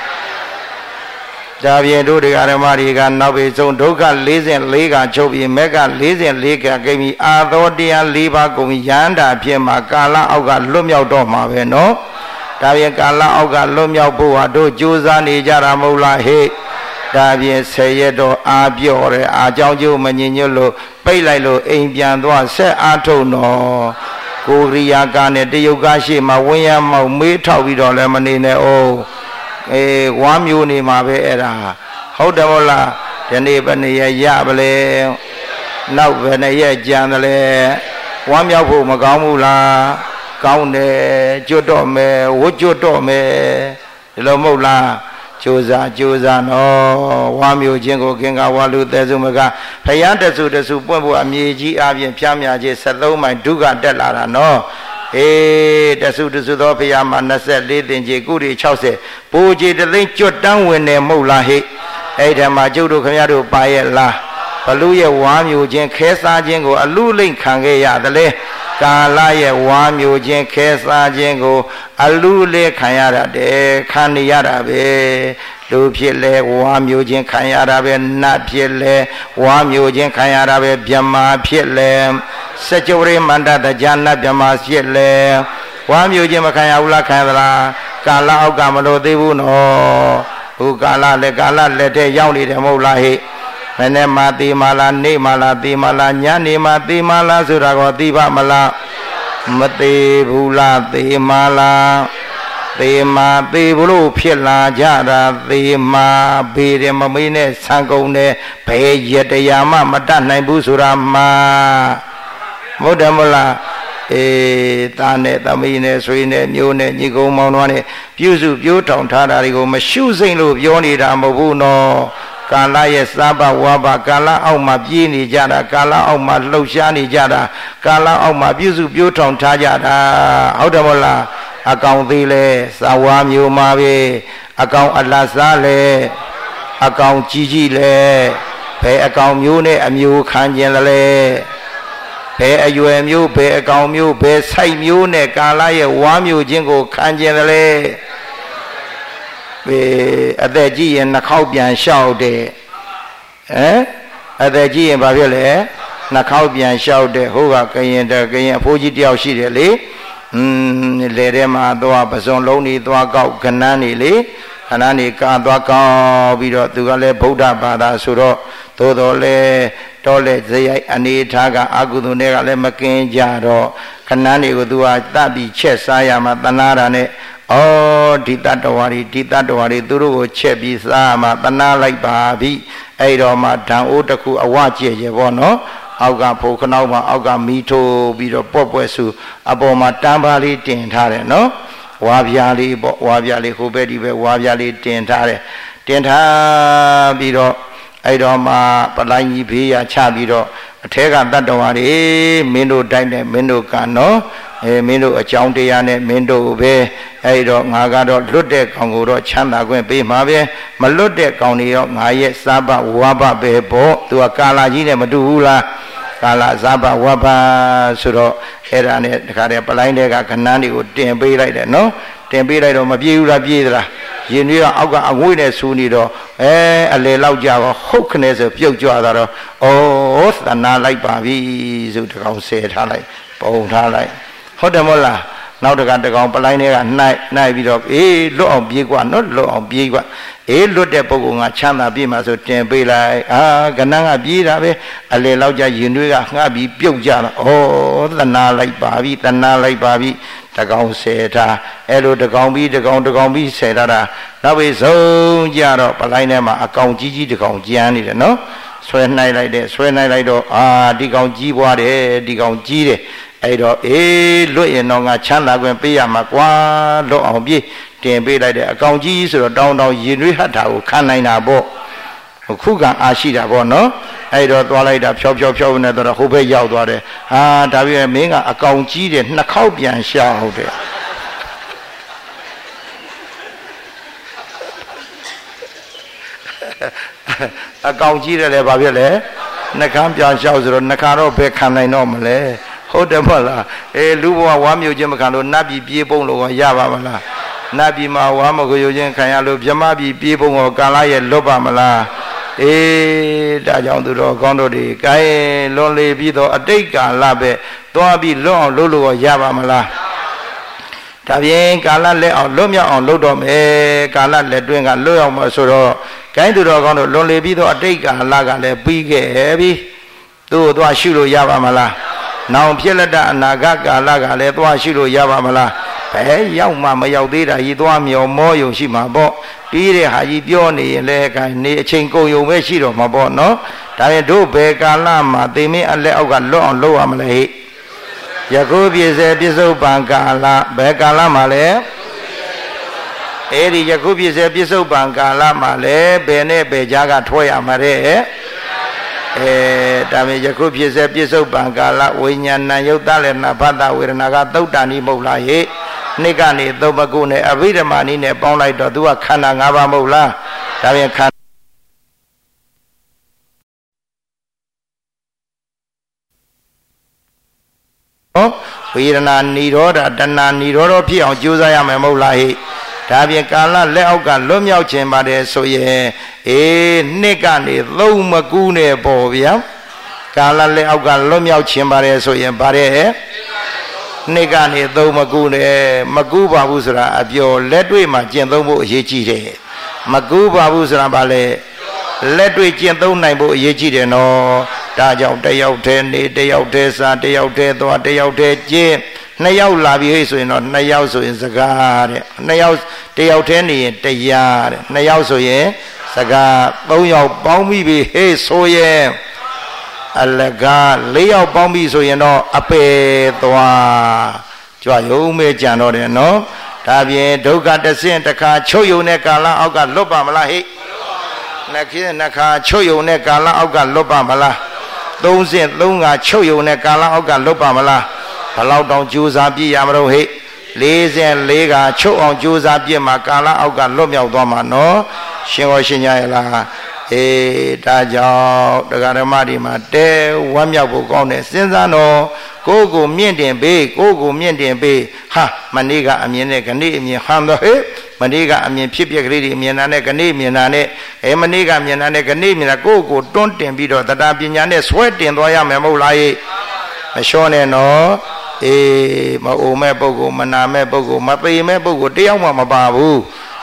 Speaker 2: ဒါပြင်တို့တရားဓမ္မတွေကနောက်ပြီးဆုံးဒုက္ခ၄၄ကချုပ်ပြီးမက်က၄၄ကကိပြီးအာသောတရား၄ပါးကုန်ပြီးယန္တာဖြစ်မှာကာလအောက်ကလွတ်မြောက်တော့မှာပဲနော်ဒါပြင်ကာလအောက်ကလွတ်မြောက်ဖို့ဟာတို့ကြိုးစားနေကြတာမဟုတ်လားဟဲ့ဒါပြင်ဆယ်ရက်တော့အာပြော့တယ်အာကြောင့်ကျိုးမညင်ညွတ်လို့ပိတ်လိုက်လို့အိမ်ပြန်သွားဆက်အားထုတ်တော့ကိုရိယာကနဲ့တယုတ်ကရှိမှဝင်းရမောက်မေးထောက်ပြီးတော့လည်းမနေနဲ့အောင်အေးဝါမျိုးနေမှာပဲအဲ့ဒါဟုတ်တယ်မဟုတ်လားဒီနေ့ဘယ်နှစ်ရက်ရပါလဲနောက်ဘယ်နှစ်ရက်ကြံတယ်လဲဝါမြောက်ဖို့မကောင်းဘူးလားကောင်းတယ်ကျွတ်တော့မယ်ဝတ်ကျွတ်တော့မယ်ဒီလိုမဟုတ်လားကြိုးစားကြိုးစားနော်ဝါမျိုးချင်းကိုခင်ကဝါလူသက်စုမကဖယားတစုတစုပွင့်ဖို့အမြေကြီးအပြင်ဖြားမြခြင်းဆက်သုံးမိုင်ဒုက္ခတက်လာတာနော်အေးတဆုတဆုသောဖယားမှာ၂၄သင်္ကြန်ကုရီ၆၀ပူကြီးတသိန်းကျွတ်တန်းဝင်နေမဟုတ်လားဟိအဲ့ဒီမှာကျုပ်တို့ခင်ဗျားတို့ပါရဲ့လားဘလူရဲ့ဝါမျိုးချင်းခဲစားခြင်းကိုအလူလိမ့်ခံခဲ့ရတယ်လေကာလရဲ့ဝါမျိုးချင်းခဲစားခြင်းကိုအလူလေးခံရရတယ်ခံနေရတာပဲလူဖြစ်လဲဝါမျိုးချင်းခံရတာပဲနတ်ဖြစ်လဲဝါမျိုးချင်းခံရတာပဲမြမာဖြစ်လဲစကြဝဠာမန္တတကြနတ်မြမာဖြစ်လဲဝါမျိုးချင်းမခံရဘူးလားခံရလားကာလအောက်ကမလို့သေးဘူးနော်ဟိုကာလလည်းကာလလက်ထဲရောက်နေတယ်မဟုတ်လားဟိမနေ့မှသိမလားနေ့မှလားသိမလားညနေမှသိမလားဆိုတာကိုသိပါမလားမသိဘူးလားသိမလားသိမာသိဘူးလို့ဖြစ်လာကြတာသိမာဘေးတယ်မမေးနဲ့ဆံကုန်တယ်ဘယ်ရတရားမှမတတ်နိုင်ဘူးဆိုတာမှာမဟုတ်တယ်မလားအေးသားနဲ့သမီးနဲ့ဆွေနဲ့မျိုးနဲ့ညီကုန်းမောင်နှမနဲ့ပြုစုပြိုးထောင်ထားတာတွေကိုမရှုစိမ့်လို့ပြောနေတာမဟုတ်ဘူးနော်ကာလရဲ့စားပါဝါပါကာလအောက်မှာပြေးနေကြတာကာလအောက်မှာလှုပ်ရှားနေကြတာကာလအောက်မှာပြုစုပြိုးထောင်ထားကြတာဟုတ်တယ်မဟုတ်လားအကောင်သေးလဲစာဝါမျိုးမှာပဲအကောင်အလတ်စားလဲအကောင်ကြီးကြီးလဲဘယ်အကောင်မျိုးနဲ့အမျိုးခံကျင်လဲဘယ်အရွယ်မျိုးဘယ်အကောင်မျိုးဘယ်စိုက်မျိုးနဲ့ကာလရဲ့ဝါမျိုးချင်းကိုခံကျင်လဲဘေးအသက်ကြီးရင်နှာခေါက်ပြန်လျှောက်တယ်ဟမ်အသက်ကြီးရင်ဘာဖြစ်လဲနှာခေါက်ပြန်လျှောက်တယ်ဟိုကကရင်တကရင်အဖိုးကြီးတယောက်ရှိတယ်လေอืมလေထဲမှာသွားပစုံလုံးနေသွားကောက်ကနန်းနေလေဏနေကာသွားကောင်းပြီးတော့သူကလည်းဗုဒ္ဓဘာသာဆိုတော့သို့တော်လဲတော်လဲဇယိုက်အနေထားကအကုသိုလ်တွေကလည်းမကင်းကြတော့ခဏနေကိုသူကတတ်ပြီးချက်စားရမှာတနာတာနဲ့ဩဒီတတ္တဝါတွေဒီတတ္တဝါတွေသူတို့ကိုချက်ပြီးစားမှာတနာလိုက်ပါပြီအဲ့တော့မှဓာန်အိုးတစ်ခုအဝကျဲကျဲပေါ့နော်အောက်ကဖိုခနောက်မှာအောက်ကမီးထိုးပြီးတော့ပွက်ပွက်စုအပေါ်မှာတန်းပါလေးတင်ထားတယ်နော်ဝါပြားလေးပေါ့ဝါပြားလေးဟိုဘက်ဒီဘက်ဝါပြားလေးတင်ထားတယ်တင်ထားပြီးတော့အဲ့တော့မှပလိုင်းကြီးဘေးရချပြီးတော့အထဲကတတ္တဝါတွေမင်းတို့တိုင်းနဲ့မင်းတို့ကနော်အဲမင်းတို့အကြောင်းတရားနဲ့မင်းတို့ပဲအဲ့တော့ငါကတော့လွတ်တဲ့ကောင်ကိုတော့ချမ်းသာခွင့်ပေးမှာပဲမလွတ်တဲ့ကောင်တွေရောငါရဲ့စားဘဝါဘပဲပေါ့သူကကာလာကြီးနဲ့မတူဘူးလားကာလာစားဘဝါဘဆိုတော့အဲ့ဒါနဲ့တခါတည်းပလိုင်းတဲ့ကခဏန်းတွေကိုတင်ပေးလိုက်တယ်နော်တင်ပေးလိုက်တော့မပြေဘူးလားပြေးသလားရင်တွေကအောက်ကအငွေ့နဲ့ဆူနေတော့အဲအလေလောက်ကြတော့ဟုတ်ခနဲ့ဆိုပြုတ်ကြွသွားတော့ဩသနာလိုက်ပါပြီဆိုတကောင်ဆဲထားလိုက်ပုံထားလိုက်ဟုတ်တယ်မို့လားနောက်တကတကောင်ပလိုင်းတွေကနှိုက်နှိုက်ပြီးတော့အေးလွတ်အောင်ပြေးกว่าနော်လွတ်အောင်ပြေးกว่าအေးလွတ်တဲ့ပုဂ္ဂိုလ်ကချမ်းသာပြေးမှာဆိုတင်ပေးလိုက်အာကဏ္ဍကပြေးတာပဲအလေလောက်ကြရင်တွေကငှပ်ပြီးပြုတ်ကြတော့ဩသနာလိုက်ပါပြီသနာလိုက်ပါပြီတကောင်ဆယ်ထားအဲ့လိုတကောင်ပြီးတကောင်တကောင်ပြီးဆယ်ထားတာနောက်ပြီးဆုံးကြတော့ပလိုင်းထဲမှာအကောင်ကြီးကြီးတကောင်ကျန်းနေတယ်နော်ဆွဲနှိုက်လိုက်တယ်ဆွဲနှိုက်လိုက်တော့အာဒီကောင်ကြီးပွားတယ်ဒီကောင်ကြီးတယ်အဲ့တော့အေးလွတ်ရင်တော့ငါချမ်းသာခွင့်ပေးရမှာကွာလွတ်အောင်ပြေးတင်ပေးလိုက်တဲ့အကောင်ကြီးဆိုတော့တောင်းတောင်းရင်တွေးဟတ်တာကိုခံနိုင်တာပေါ့ခုကအားရှိတာပေါ့နော်အဲ့တော့သွားလိုက်တာဖြောဖြောဖြောနေတော့ဟိုဘက်ရောက်သွားတယ်ဟာဒါပြည့်မင်းကအကောင်ကြီးတယ်နှစ်ခေါက်ပြန်ရှာဟုတ်တယ်အကောင်ကြီးတယ်လည်းဘာဖြစ်လဲနှခမ်းပြန်လျှောက်ဆိုတော့နှခါတော့ဘယ်ခံနိုင်တော့မလဲဟုတ်တယ်မဟုတ်လားအေးလူဘဝဝါမျိုးချင်းမခံလို့နတ်ပြည်ပြေးပုံလို့ရပါမလားနတ်ပြည်မှာဝါမကိုယုံချင်းခံရလို့ဗြဟ္မပြည်ပြေးပုံကိုကာလရဲ့လွတ်ပါမလားအေးဒါကြောင့်သူတော်ကောင်းတို့တွေကဲလွန်လေပြီးတော့အတိတ်ကာလပဲသွားပြီးလွတ်အောင်လုပ်လို့ရပါမလားဒါပြင်ကာလလက်အောင်လွတ်မြောက်အောင်လုပ်တော့မယ်ကာလလက်တွင်းကလွတ်အောင်မဆိုတော့ဂိုင်းသူတော်ကောင်းတို့လွန်လေပြီးတော့အတိတ်ကာလကလည်းပြီးခဲ့ပြီသူ့ကိုသွားရှုလို့ရပါမလားနောင်ဖြစ်လက်တဲ့အနာဂတ်ကာလကလည်းသွားရှုလို့ရပါမလားဘယ်ရောက်မှမရောက်သေးတာကြီးသွားမြော်မောယုံရှိမှာပေါ့ပြီးတဲ့ဟာကြီးပြောနေရင်လည်းခိုင်နေအချိန်ကုန်ယုံပဲရှိတော့မှာပေါ့နော်ဒါရင်တို့ဘယ်ကာလမှာသေမင်းအလက်အောက်ကလွတ်အောင်လုပ်ရမလဲဟိယခုပြည့်စေပြစ္ဆုတ်ပံကာလဘယ်ကာလမှာလဲအဲ့ဒီယခုပြည့်စေပြစ္ဆုတ်ပံကာလမှာလဲဘယ်နဲ့ဘယ်ကြားကထွက်ရမှာတဲ့အဲဒါပေမဲ့ယခုဖြစ်စေပြစ္ဆုတ်ပံကာလဝိညာဏယုတ်တလည်းနာဖတ်တာဝေဒနာကသုတ်တန်ဤမဟုတ်လားဟိနှစ်ကနေသုံးပကုနဲ့အဘိဓမ္မာနီးနဲ့ပေါင်းလိုက်တော့သူကခန္ဓာ၅ပါးမဟုတ်လားဒါပြင်ခန္ဓာဟောဝေဒနာនិရောဓတဏှာនិရောဓဖြစ်အောင်ကြိုးစားရမယ်မဟုတ်လားဟိဒါပြင်ကာလလက်အောက်ကလွတ်မြောက်ခြင်းပါတယ်ဆိုရင်အေးနှစ်ကနေသုံးမကူးနဲ့ပေါ့ဗျာကာလလက်အောက်ကလွတ်မြောက်ခြင်းပါတယ်ဆိုရင်ဗါတဲ့နှစ်ကနေသုံးမကူးနဲ့မကူးပါဘူးဆိုတာအပြောလက်တွေ့မှာကျင့်သုံးဖို့အရေးကြီးတယ်မကူးပါဘူးဆိုတာဗါလေလက်တွေ့ကျင့်သုံးနိုင်ဖို့အရေးကြီးတယ်နော်ဒါကြောင့်တယောက်တည်းနေတယောက်တည်းစားတယောက်တည်းသွားတယောက်တည်းကျင့်နှစ်ယောက်လာပြီဟဲ့ဆိုရင်တော့နှစ်ယောက်ဆိုရင်စကားတဲ့နှစ်ယောက်တယောက်တည်းနေရင်တရားတဲ့နှစ်ယောက်ဆိုရင်စကားသုံးယောက်ပေါင်းပြီဟဲ့ဆိုရင်အလကားလေးယောက်ပေါင်းပြီဆိုရင်တော့အပေသွားကြွရုံမဲကြံတော့တယ်နော်ဒါပြင်ဒုက္ခတဆင့်တစ်ခါချုပ်ယုံတဲ့ကာလအောက်ကလွတ်ပါမလားဟဲ့နှစ်ခင်းနှစ်ခါချုပ်ယုံတဲ့ကာလအောက်ကလွတ်ပါမလားသုံးဆင့်သုံးခါချုပ်ယုံတဲ့ကာလအောက်ကလွတ်ပါမလားဘလောက်တောင်ကြိုးစားပြည့်ရမလို့ဟဲ့လေးဆင့်လေးခါချုပ်အောင်ကြိုးစားပြည့်မှာကာလအောက်ကလွတ်မြောက်သွားမှာနော်ရှင်ရောရှင်ကြရလားအေးဒါကြောင့်တရားဓမ္မတွေမှာတဲဝမ်းမြောက်ဖို့ကောင်းတယ်စဉ်းစားတော့ကိုယ်ကိုမြင့်တင်ပေးကိုယ်ကိုမြင့်တင်ပေးဟာမနေ့ကအမြင်နဲ့ခဏအမြင်ဟန်တော့ဟဲ့မနေ့ကအမြင်ဖြစ်ပြကလေးတွေအမြင်နာနဲ့ခဏမြင်နာနဲ့အဲမနေ့ကမြင်နာနဲ့ခဏမြင်နာကိုယ်ကိုတွန်းတင်ပြီးတော့တရားပညာနဲ့ဆွဲတင်သွားရမယ်မဟုတ်လားဟဲ့မလျှောနဲ့နော်အေးမအိုမဲ့ပုဂ္ဂိုလ်မနာမဲ့ပုဂ္ဂိုလ်မပေမဲ့ပုဂ္ဂိုလ်တယောက်မှမပါဘူး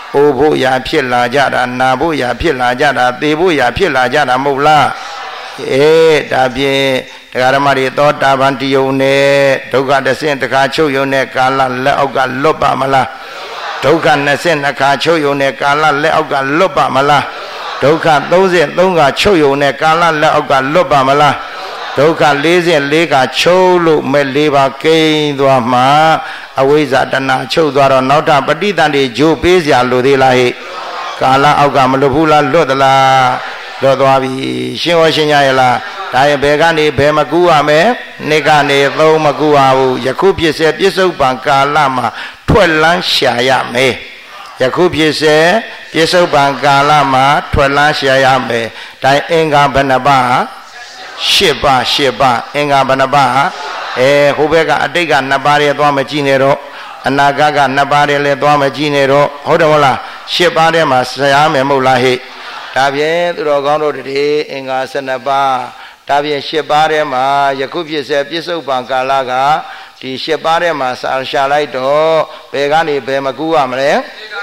Speaker 2: အိုးဖို့ရာဖြစ်လာကြတာနာဖို့ရာဖြစ်လာကြတာသေဖို့ရာဖြစ်လာကြတာမဟုတ်လားအေးဒါဖြင့်တရားဓမ္မတွေသောတာပန်တယုံနဲ့ဒုက္ခတစ်ဆင့်တစ်ခါချုပ်ယုံနဲ့ကာလလက်အောက်ကလွတ်ပါမလားဒုက္ခနှစ်ဆင့်နှစ်ခါချုပ်ယုံနဲ့ကာလလက်အောက်ကလွတ်ပါမလားဒုက္ခသုံးဆင့်သုံးခါချုပ်ယုံနဲ့ကာလလက်အောက်ကလွတ်ပါမလားဒုက္ခလေးဆင့်လေးခါချုပ်လို့မဲ့လေးပါကိန်းသွားမှာအဝိဇ္ဇာတဏှာချုပ်သွားတော့နောက်ထပ်ပဋိသန္ဓေဂျိုးပေးစရာလိုသေးလားဟဲ့ကာလအောက်ကမလွတ်ဘူးလားလွတ်သလားလွတ်သွားပြီရှင်းဟောရှင်းရရဲ့လားဒါရင်ဘယ်ကနေဘယ်မကူရမယ်နှစ်ကနေသုံးမကူရဘူးယခုဖြစ်စေပြစ္ဆုတ်ပံကာလမှာထွက်လန်းရှာရမယ်ယခုဖြစ်စေပြစ္ဆုတ်ပံကာလမှာထွက်လန်းရှာရမယ်ဒါအင်္ဂါဘဏ္ဍပါရှစ်ပါးရှစ်ပါးအင်္ဂါဘဏ္ဍပါအဲဟိုဘက်ကအတိတ်ကနှစ်ပါးရဲ့သွားမကြည့်နဲ့တော့အနာဂတ်ကနှစ်ပါးရဲ့လည်းသွားမကြည့်နဲ့တော့ဟုတ်တယ်မဟုတ်လားရှစ်ပါးထဲမှာဆရာမယ်မဟုတ်လားဟဲ့ဒါဖြင့်သူတော်ကောင်းတို့တည်းအင်္ဂါဆယ်နှစ်ပါးဒါဖြင့်ရှစ်ပါးထဲမှာယခုဖြစ်စေပြစ္ဆုတ်ပံကာလကဒီရှစ်ပါးထဲမှာစာရှာလိုက်တော့ဘယ်ကနေဘယ်မကူရမလဲ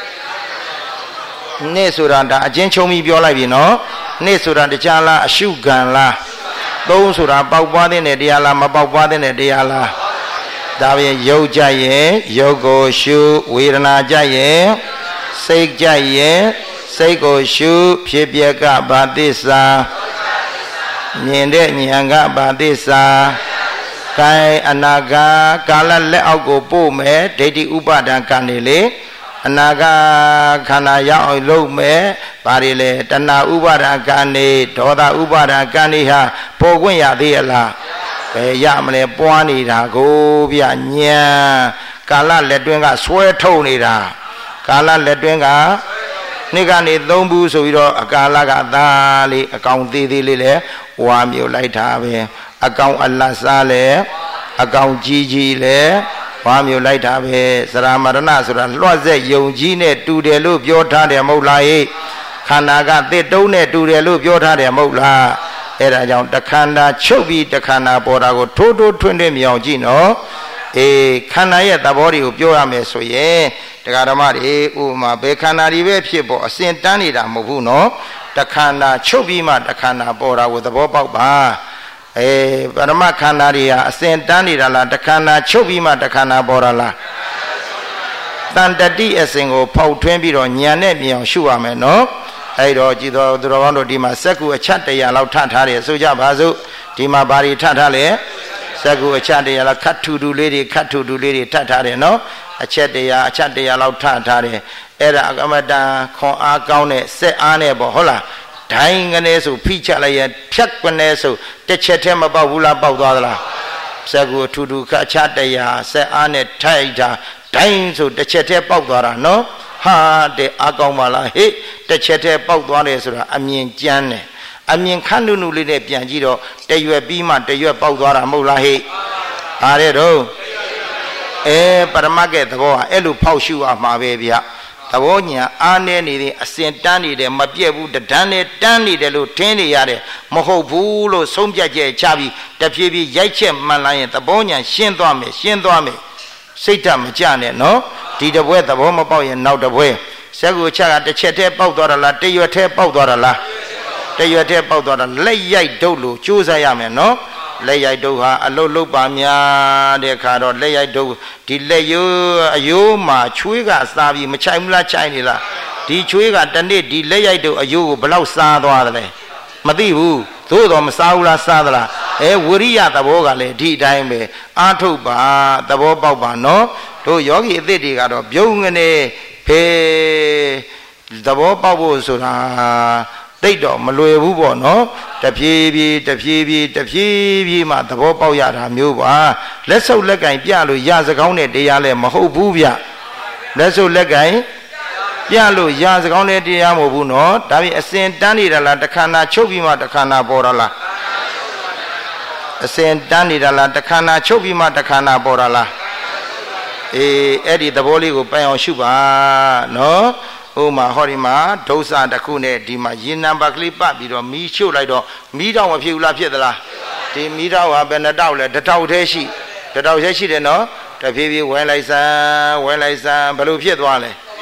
Speaker 2: နေ့ဆိုတာဒါအချင်းချုပ်ပြီးပြောလိုက်ပြီနော်နေ့ဆိုတာတရားလားအရှုခံလားသုံးဆိုတာပေါက်ပွားတဲ့တရားလားမပေါက်ပွားတဲ့တရားလားဒါဖြင့်ရုပ်ကြရင်ရုပ်ကိုရှုဝေဒနာကြရင်စိတ်ကြရင်စိတ်ကိုရှုဖြစ်ပြကဘာသစ္စာမြင်တဲ့ဉာဏ်ကဘာသစ္စာကိုယ်အနာဂတ်ကာလလက်အောက်ကိုပို့မယ်ဒိဋ္ဌိဥပါဒံကံနေလေအနာဂတ်ခန္ဓာရောက်အောင်လုပ်မယ်ဘာတွေလဲတဏှာဥပါဒံကံနေဒေါသဥပါဒံကံနေဟာပေါ်ခွင့်ရသေးရလားဘယ်ရမလဲပွားနေတာကိုဗျဉာဏ်ကာလလက်တွင်းကဆွဲထုတ်နေတာကာလလက်တွင်းကနေ့ကနေသုံးဘူးဆိုပြီးတော့အကာလကသာလေးအကောင်သေးသေးလေးလဲဝါမြုပ်လိုက်တာပဲအကောင်အလတ်စားလဲအကောင်ကြီးကြီးလဲဝါမြုပ်လိုက်တာပဲသရမရဏဆိုတာလွှတ်ဆက်ယုံကြည်နဲ့တူတယ်လို့ပြောထားတယ်မဟုတ်လားဟဲ့ခန္ဓာကတစ်တုံးနဲ့တူတယ်လို့ပြောထားတယ်မဟုတ်လားအဲ့ဒါကြောင့်တခန္ဓာချုပ်ပြီးတခန္ဓာပေါ်တာကိုထိုးထိုးထွင်းထွင်းမြောင်ကြည့်နော်အေးခန္ဓာရဲ့သဘောတွေကိုပြောရမယ်ဆိုရင်တရားဓမ္မတွေဥပမာဘယ်ခန္ဓာတွေပဲဖြစ်ပေါ်အစဉ်တန်းနေတာမဟုတ်ဘူးနော်တခန္ဓာချုပ်ပြီးမှတခန္ဓာပေါ်တာကိုသဘောပေါက်ပါအေးပရမခန္ဓာတွေဟာအစဉ်တန်းနေတာလားတခန္ဓာချုပ်ပြီးမှတခန္ဓာပေါ်တာလားတန်တတိအစဉ်ကိုဖောက်ထွင်းပြီးတော့ဉာဏ်နဲ့မြင်အောင်ရှုရမယ်နော်အဲ့တော့ကြည်တော်သူတော်ကောင်းတို့ဒီမှာစက္ကူအချက်တရာလောက်ထထားတယ်ဆိုကြပါစို့ဒီမှာဘာတွေထထားလဲစက္ကူအချက်တရာလောက်ခတ်ထူထူလေးတွေခတ်ထူထူလေးတွေထထားတယ်နော်အချက်တရာအချက်တရာလောက်ထထားတယ်အဲ့ဒါအမတန်ခွန်အားကောင်းတဲ့စက်အားနဲ့ပေါ့ဟုတ်လားဒိုင်းကနေဆိုဖိချလိုက်ရင်ဖြတ်ကနေဆိုတစ်ချက်တည်းမပေါက်ဘူးလားပေါက်သွားသလားစက္ကူထူထူခတ်ချက်တရာစက်အားနဲ့ထိုက်တာဒိုင်းဆိုတစ်ချက်တည်းပေါက်သွားတာနော်ဟာတဲ့အားကောင်းပါလားဟေ့တစ်ချက်တည်းပေါက်သွားတယ်ဆိုတာအမြင်ကျမ်းတယ်အမြင်ခန့်နုနုလေးနဲ့ပြန်ကြည့်တော့တရွက်ပြီးမှတရွက်ပေါက်သွားတာမဟုတ်လားဟေ့အားတဲ့တော့အဲပရမတ်ရဲ့သဘောဟာအဲ့လိုဖောက်ရှုရမှာပဲဗျသဘောညာအားနေနေတဲ့အစဉ်တန်းနေတယ်မပြည့်ဘူးတန်းနဲ့တန်းနေတယ်လို့ထင်းနေရတယ်မဟုတ်ဘူးလို့ဆုံးဖြတ်ချက်ချပြီးတဖြည်းဖြည်းရိုက်ချက်မှန်လာရင်သဘောညာရှင်းသွားမယ်ရှင်းသွားမယ်စိတ်ဓာတ်မကြနဲ့နော်ဒီတပွဲသဘောမပေါက်ရင်နောက်တပွဲစက်ကူချက်ကတစ်ချက်တည်းပေါက်သွားတာလားတရွက်တည်းပေါက်သွားတာလားတရွက်တည်းပေါက်သွားတာလက်ရိုက်ဒုတ်လို့ကြိုးစားရမယ်နော်လက်ရိုက်ဒုတ်ဟာအလုတ်လုတ်ပါများတဲ့ခါတော့လက်ရိုက်ဒုတ်ဒီလက်ရိုးအယိုးမှာချွေးကစားပြီးမချိုက်ဘူးလားချိုက်နေလားဒီချွေးကတနေ့ဒီလက်ရိုက်ဒုတ်အယိုးကိုဘယ်လောက်စားသွားတယ်လဲမသိဘူးသို့တော်မစားဘူးလားစားသလားအဲဝရိယသဘောကလည်းဒီအတိုင်းပဲအာထုတ်ပါသဘောပေါက်ပါနော်တို့ယောဂီအသစ်တွေကတော့ပြုံးကနေဖေးသဘောပေါက်ဖို့ဆိုတာတိတ်တော့မလွယ်ဘူးပေါ့နော်တဖြည်းဖြည်းတဖြည်းဖြည်းတဖြည်းဖြည်းမှသဘောပေါက်ရတာမျိုးပါလက်ဆုပ်လက်ကင်ပြလို့ရစကောင်းတဲ့တရားလည်းမဟုတ်ဘူးဗျလက်ဆုပ်လက်ကင်ပြလို့ရစကောင်းတဲ့တရားမဟုတ်ဘူးနော်ဒါပြင်အစဉ်တန်းနေတာလားတခန္ဓာချုပ်ပြီးမှတခန္ဓာပေါ်တာလားအစဉ်တန်းနေတာလားတခန္ဓာချုပ်ပြီးမှတခန္ဓာပေါ်တာလားအေးအဲ့ဒီသဘောလေးကိုပိုင်အောင်ရှုပါနော်ဟိုမှာဟောဒီမှာဒုစရတစ်ခုနဲ့ဒီမှာရေနံပါတ်ကလေးပတ်ပြီးတော့မီးချို့လိုက်တော့မီးတောင်မဖြစ်ဘူးလားဖြစ်သလားဒီမီးတောင်ဟာဘယ်နှတောက်လဲတစ်တောက်သေးရှိတစ်တောက်သေးရှိတယ်နော်တဖြည်းဖြည်းဝဲလိုက်စမ်းဝဲလိုက်စမ်းဘယ်လိုဖြစ်သွားလဲ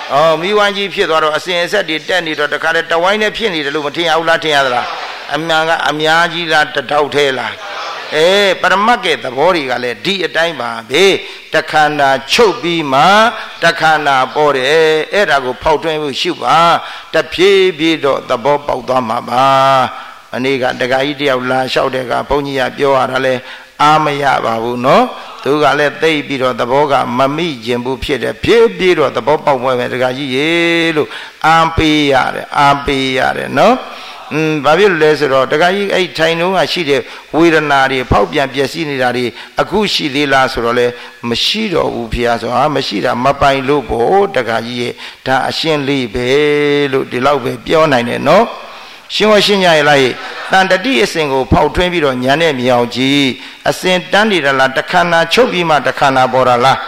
Speaker 2: အော်မိဝမ်းကြီးဖြစ်သွားတော့အစဉ်အဆက်တွေတက်နေတော့တခါတည်းတဝိုင်းနဲ့ဖြစ်နေတယ်လို့မထင်အောင်လားထင်ရသလားအမှန်ကအများကြီးလားတထောက်သေးလားအေးပရမတ်ရဲ့သဘောတွေကလည်းဒီအတိုင်းပါပဲတခန္ဓာချုပ်ပြီးမှတခန္ဓာပေါ်တယ်အဲ့ဒါကိုဖောက်ထွင်းဖို့ရှုပါတဖြည်းဖြည်းတော့သဘောပေါက်သွားမှာပါအနည်းကတခါကြီးတယောက်လာလျှောက်တဲ့ကဘုန်းကြီးကပြောရတာလဲအားမရပါဘူးနော်သူကလည်းသိပြီးတော့သဘောကမမိခြင်းဘူးဖြစ်တယ်ဖြည်းဖြည်းတော့သဘောပေါက်ပွဲပဲတခါကြီးရေလို့အားပေးရတယ်အားပေးရတယ်နော်อืมဘာဖြစ်လို့လဲဆိုတော့တခါကြီးအဲ့ထိုင်လုံးကရှိတဲ့ဝေဒနာတွေဖောက်ပြန်ပျက်စီးနေတာတွေအခုရှိသေးလားဆိုတော့လေမရှိတော့ဘူးဖေဆိုဟာမရှိတာမပိုင်လို့ပေါ့တခါကြီးရေဒါအရှင်းလေးပဲလို့ဒီလောက်ပဲပြောနိုင်တယ်နော်ရှင်းဝရှင်းကြရလိုက်တန်တတိအစဉ်ကိုဖောက်ထွင်းပြီးတော့ညာနဲ့မြောင်ကြီးအစဉ်တန်းနေတာလားတခန္ဓာချုပ်ပြီးမှတခန္ဓာပေါ်တာလား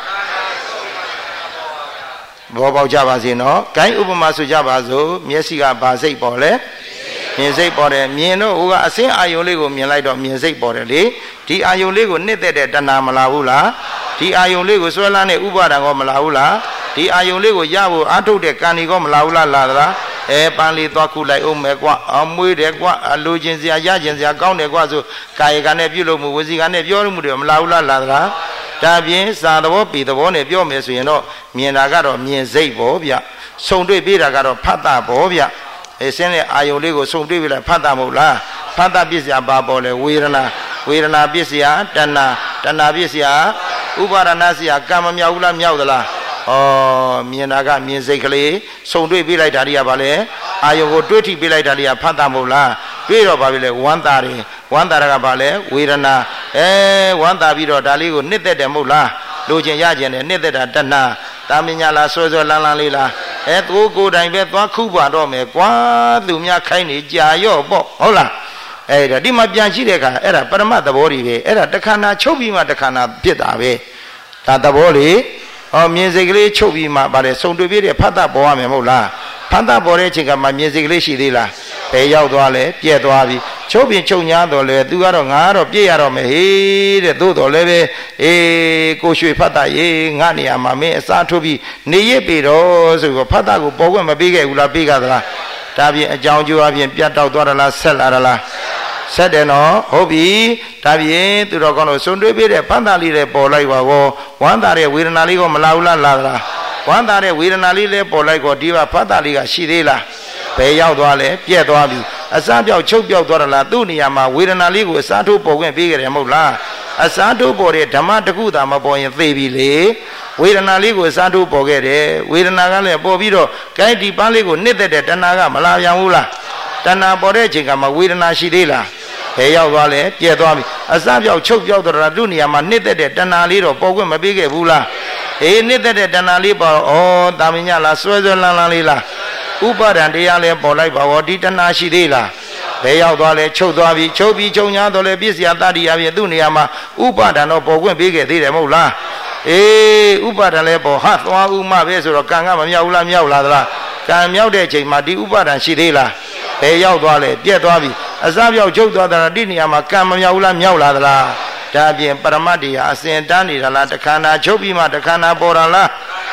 Speaker 2: ဘောပေါက်ကြပါစေနော်ဂိုင်းဥပမာဆိုကြပါစို့မျက်စိကဘာစိတ်ပေါ်လဲမြင်စိတ်ပေါ်တယ်မြင်တော့ဟိုကအစင်းအာယုံလေးကိုမြင်လိုက်တော့မြင်စိတ်ပေါ်တယ်လေဒီအာယုံလေးကိုနှစ်သက်တဲ့တဏှာမလာဘူးလားဒီအာယုံလေးကိုဆွဲလန်းတဲ့ဥပါဒံကောမလာဘူးလားဒီအာယုံလေးကိုရဖို့အားထုတ်တဲ့ကံဒီကောမလာဘူးလားလာသလားအဲပန်းလေးသွားခုလိုက်အောင်မယ်ကွာအမွေးတယ်ကွာအလိုချင်စရာရချင်စရာကောင်းတယ်ကွာဆိုကာယကံနဲ့ပြုလုပ်မှုဝစီကံနဲ့ပြောမှုတွေမလာဘူးလားလာသလားဒါပြင်စာသဘောပေသဘောနဲ့ပြောမယ်ဆိုရင်တော့မြင်တာကတော့မြင်စိတ်ပေါ့ဗျစုံတွေ့ပေးတာကတော့ဖတ်တာပေါ့ဗျအဲစင်းတဲ့အာယုံလေးကိုစုံတွေ့ပြီလားဖတ်တာမဟုတ်လားဖတ်တာပစ္စယဘာပေါ်လဲဝေဒနာဝေဒနာပစ္စယတဏ္ဏတဏ္ဏပစ္စယဥပါဒနာစရာကံမမြောက်ဘူးလားမြောက်သလားဩမြင်တာကမြင်စိတ်ကလေးစုံတွေ့ပေးလိုက်တာတွေကဘာလဲအာယုံကိုတွေ့ထိပေးလိုက်တာတွေကဖတ်တာမဟုတ်လားတွေ့တော့ဘာဖြစ်လဲဝမ်းသာတယ်ဝမ်းသာတာကဘာလဲဝေဒနာအဲဝမ်းသာပြီးတော့ဒါလေးကိုနှစ်သက်တယ်မဟုတ်လားလိုချင်ရချင်တယ်နှစ်သက်တာတဏ္ဏတာမညာလားဆွဲဆွဲလန်းလန်းလေးလားအဲသူကိုယ်တိုင်ပဲသွားခုပါတော့မယ်ကွာသူများခိုင်းနေကြာရော့ပေါ့ဟုတ်လားအဲ့ဒါဒီမှာပြန်ရှိတဲ့အခါအဲ့ဒါပရမတ်သဘောတွေပဲအဲ့ဒါတခန္ဓာချုပ်ပြီးမှတခန္ဓာဖြစ်တာပဲဒါသဘောလေဟောမြင်စိတ်ကလေးချုပ်ပြီးမှဗါလေစုံတွေ့ပြည့်တဲ့ဖတ်တာပေါ်ရမယ်မဟုတ်လားဖတ်တာပေါ်တဲ့အချိန်ကမှမြင်စိတ်ကလေးရှိသေးလားဘယ်ရောက်သွားလဲပြက်သွားပြီချုပ်ပြင်ချုပ်ညာတော့လေသူကတော့ငါကတော့ပြည့်ရတော့မယ်ဟေးတဲ့သို့တော်လည်းပဲအေးကိုရွှေဖတ်တာရေငါနေရာမှာမင်းအစားထိုးပြီးနေရပေတော့ဆိုတော့ဖတ်တာကိုပေါ်ခွင့်မပေးခဲ့ဘူးလားပေးကြသလားဒါပြင်အကြောင်းကျိုးအပြင်ပြတ်တောက်သွားတယ်လားဆက်လာတယ်လားဆက်တယ်နော်ဟုတ်ပြီဒါပြင်သူတော်ကောင်းတို့စွန့်တွေးပေးတဲ့ဖတ်တာလေးတွေပေါ်လိုက်ပါကောဝမ်းသာတဲ့ဝေဒနာလေးကိုမလာဘူးလားလာသလားဝမ်းသာတဲ့ဝေဒနာလေးလည်းပေါ်လိုက်ကောဒီကဖတ်တာလေးကရှိသေးလားဘယ်ရောက်သွားလဲပြက်သွားပြီအစားပြောက်ချုပ်ပြောက်သွားတယ်လားသူ့နေရာမှာဝေဒနာလေးကိုအစားထိုးပေါ်ခွင့်ပေးကြတယ်မဟုတ်လားအစားထိုးပေါ်တဲ့ဓမ္မတကုတာမပေါ်ရင်သေပြီလေဝေဒနာလေးကိုအစားထိုးပေါ်ခဲ့တယ်ဝေဒနာကလည်းပေါ်ပြီးတော့ဂိုင်းဒီပန်းလေးကိုနှစ်သက်တဲ့တဏှာကမလာပြန်ဘူးလားတဏှာပေါ်တဲ့အချိန်ကမှဝေဒနာရှိသေးလားဘယ်ရောက်သွားလဲပြက်သွားပြီအစားပြောက်ချုပ်ပြောက်သွားတာသူ့နေရာမှာနှစ်သက်တဲ့တဏှာလေးတော့ပေါ်ခွင့်မပေးခဲ့ဘူးလားအေးနှစ်သက်တဲ့တဏှာလေးပေါ်ဩတာမညလားဆွဲဆွဲလန်းလန်းလေးလားဥပါဒံတရားလဲပေါ်လိုက်ပါဘောဒီတဏှာရှိသေးလားဘယ်ရောက်သွားလဲချုပ်သွားပြီချုပ်ပြီးချုပ်ညာတော့လဲပြည့်စရာတတ္တိအပြင်သူ့နေရာမှာဥပါဒံတော့ပေါ်ခွင့်ပေးခဲ့သေးတယ်မဟုတ်လားအေးဥပါဒံလဲပေါ်ဟာသွားဥမပဲဆိုတော့ကံကမမြောက်ဘူးလားမြောက်လာသလားကံမြောက်တဲ့အချိန်မှာဒီဥပါဒံရှိသေးလားဘယ်ရောက်သွားလဲပြက်သွားပြီအစားပြောက်ချုပ်သွားတာဒီနေရာမှာကံမမြောက်ဘူးလားမြောက်လာသလားဒါပြင်ပရမတ်တရားအစဉ်တန်းနေတာလားတခန္ဓာချုပ်ပြီးမှတခန္ဓာပေါ်တာလား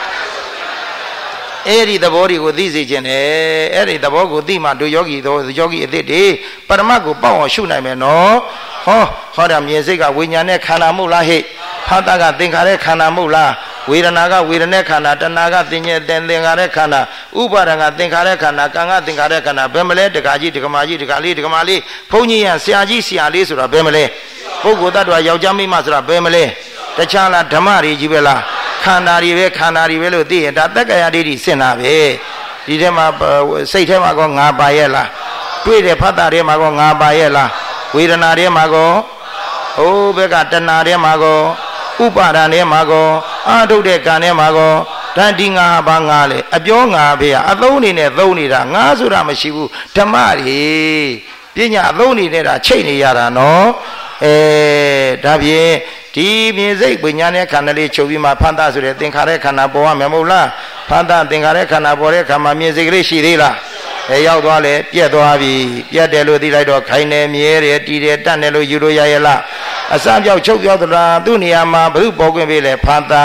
Speaker 2: အဲ့ဒီသဘောတွေကိုသိစေခြင်းနဲ့အဲ့ဒီသဘောကိုသိမှတို့ယောဂီတို့ယောဂီအသစ်တွေပရမတ်ကိုပေါက်အောင်ရှုနိုင်မယ်နော်ဟောဟောတာမြင်စိတ်ကဝိညာဉ်နဲ့ခန္ဓာမဟုတ်လားဟဲ့ဖတ်တာကသင်္ခါရခန္ဓာမဟုတ်လားဝေဒနာကဝေဒနာခန္ဓာတဏှာကသင်ញတဲ့သင်္ခါရခန္ဓာဥပါဒံကသင်္ခါရခန္ဓာကံကသင်္ခါရခန္ဓာဘယ်မလဲတက္ကကြီးတက္ကမကြီးတက္ကလေးတက္ကမလေးဘုန်းကြီးရဆရာကြီးဆရာလေးဆိုတာဘယ်မလဲပုဂ္ဂိုလ်တ attva ယောက်ျားမိန်းမဆိုတာဘယ်မလဲတခြားလားဓမ္မတွေကြီးပဲလားခန္ဓာတွေပဲခန္ဓာတွေပဲလို့သိရင်ဒါတက္ကရာဒိဋ္ဌိစင်တာပဲဒီထဲမှာစိတ်ထဲမှာကောငါပါရဲ့လားတွေ့တဲ့ဖတ်တာထဲမှာကောငါပါရဲ့လားဝေဒနာထဲမှာကောဟိုဘက်ကတဏှာထဲမှာကောဥပါဒံထဲမှာကောအာထုတ်တဲ့ကံထဲမှာကောတန်ဒီငါဘာငါလေအပြောငါဖေးအသုံးအနေနဲ့သုံးနေတာငါဆိုတာမရှိဘူးဓမ္မတွေပညာအသုံးအနေနဲ့ဒါချိတ်နေရတာနော်အဲဒါဖြင့်ဒီမြင်စိတ်ပညာနဲ့ခန္ဓာလေးချုပ်ပြီးမှဖန်တာဆိုတဲ့သင်္ခါရခန္ဓာပေါ်ရမယ်မဟုတ်လားဖန်တာသင်္ခါရခန္ဓာပေါ်တဲ့ခါမှာမြင်စိတ်ကလေးရှိသေးလားအဲရောက်သွားလဲပြက်သွားပြီပြက်တယ်လို့သိလိုက်တော့ခိုင်နေမြဲတယ်တီးတယ်တတ်တယ်လို့ယူလို့ရရဲ့လားအစပြောက်ချုပ်ပြောက်သလားသူ့နေရာမှာဘုရုပေါ်ခွင့်ပေးလဲဖန်တာဖ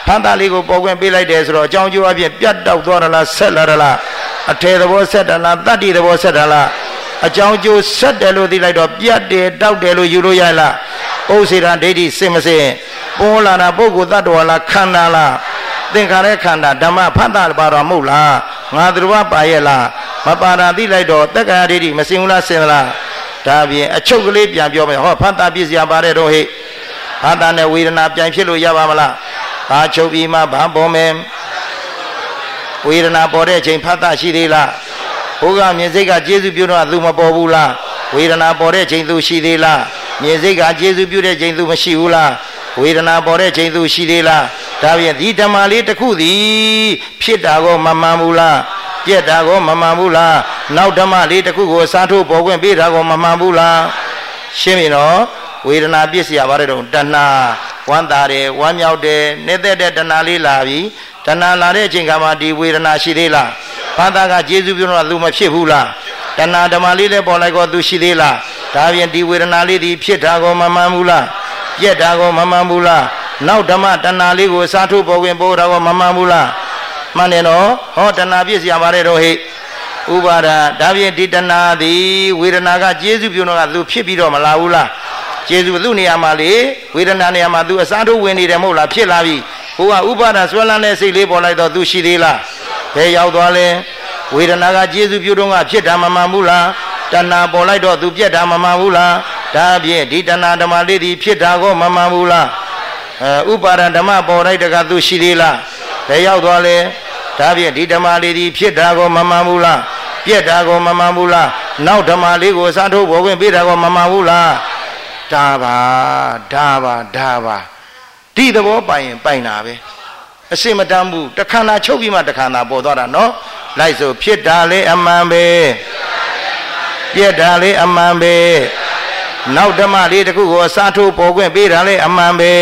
Speaker 2: န်တာလေးကိုပေါ်ခွင့်ပေးလိုက်တယ်ဆိုတော့အကြောင်းကျိုးအဖြစ်ပြတ်တောက်သွားတာလားဆက်လာတာလားအထေသဘောဆက်တာလားတတ္တိသဘောဆက်တာလားအကြောင်းကျိုးဆက်တယ်လို့သိလိုက်တော့ပြတ်တယ်တောက်တယ်လို့ယူလို့ရလားဥစ္စေတဒိဋ္ဌိစင်မစင်ပေါ်လာတာပုဂ္ဂိုလ်တ attva လားခန္ဓာလားသင်္ခါရခန္ဓာဓမ္မဖတ်တာပါတော့မဟုတ်လားငါသူတော်ပါရဲ့လားမပါတာသိလိုက်တော့တက္ကရာဒိဋ္ဌိမစင်ဘူးလားစင်လားဒါပြင်အချုပ်ကလေးပြန်ပြောမယ်ဟောဖတ်တာပြည့်စရာပါတယ်တော့ဟဲ့ဖတ်တာနဲ့ဝေဒနာပြန်ဖြစ်လို့ရပါမလားဘာချုပ်ပြီးမှဘာပေါ်မယ်ဝေဒနာပေါ်တဲ့အချိန်ဖတ်တာရှိသေးလားဘုရားမြင်စိတ်ကကျေစုပြုတော့သူမပေါ်ဘူးလားဝေဒနာပေါ်တဲ့အချိန်သူရှိသေးလားမြင်စိတ်ကကျေစုပြုတဲ့အချိန်သူမရှိဘူးလားဝေဒနာပေါ်တဲ့အချိန်သူရှိသေးလားဒါပြင်ဒီဓမ္မလေးတစ်ခုသည်ဖြစ်တာကိုမမှန်ဘူးလားပြက်တာကိုမမှန်ဘူးလားနောက်ဓမ္မလေးတစ်ခုကိုစားထုတ်ပေါ်ခွင့်ပေးတာကိုမမှန်ဘူးလားရှင်းပြီနော်ဝေဒနာပြည့်စရာပါတယ်တော့တဏှာဝမ်းသာတယ်ဝမ်းမြောက်တယ်နေတဲ့တဲ့တဏှာလေးလာပြီတဏှာလာတဲ့အချိန်ကမှဒီဝေဒနာရှိသေးလားဘာသာကကျေစုပြုတော့သူမဖြစ်ဘူးလားတဏှာဓမ္မလေးလည်းပေါ်လိုက်တော့သူရှိသေးလားဒါပြင်ဒီဝေဒနာလေးဒီဖြစ်တာကိုမမှန်ဘူးလားပြက်တာကိုမမှန်ဘူးလားနောက်ဓမ္မတဏှာလေးကိုစားထုတ်ပေါ်ခွင့်ပို့တာကိုမမှန်ဘူးလားမှန်တယ်နော်ဟောတဏှာပြည့်စရာပါတယ်တော့ဟဲ့ဥပါဒဒါပြင်ဒီတဏှာသည်ဝေဒနာကကျေစုပြုတော့ကသူဖြစ်ပြီးတော့မလာဘူးလားကျေစုသူ့နေရာမှာလေဝေဒနာနေရာမှာသူအစားထုတ်ဝင်နေတယ်မဟုတ်လားဖြစ်လာပြီဟိုကဥပါဒဆွဲလန်းတဲ့စိတ်လေးပေါ်လိုက်တော့သူရှိသေးလားဘယ်ရောက်သွားလဲဝေဒနာကကျေစုပြုတော့ကဖြစ်တာမမှန်ဘူးလားတဏှာပေါ်လိုက်တော့သူပြက်တာမမှန်ဘူးလားဒါပြင်ဒီတဏှာဓမ္မလေးဒီဖြစ်တာကိုမမှန်ဘူးလားအဲဥပါဒဓမ္မပေါ်လိုက်တဲ့ကသူရှိသေးလားဘယ်ရောက်သွားလဲဒါပြင်ဒီဓမ္မလေးဒီဖြစ်တာကိုမမှန်ဘူးလားပြက်တာကိုမမှန်ဘူးလားနောက်ဓမ္မလေးကိုစားထုတ်ပေါ်ခွင့်ပေးတာကိုမမှန်ဘူးလားဒါပါဒါပါဒါပါဒီသဘောပိုင်ရင်ပိုင်တာပဲအစင်မတမ်းဘူးတခန္ဓာချုပ်ပြီးမှတခန္ဓာပေါ်သွားတာနော်လိုက်ဆိုဖြစ်တာလေအမှန်ပဲပြက်တာလေအမှန်ပဲနောက်ဓမ္မလေးတစ်ခုကိုအစားထိုးပေါ်ခွင့်ပေးတာလေအမှန်ပဲ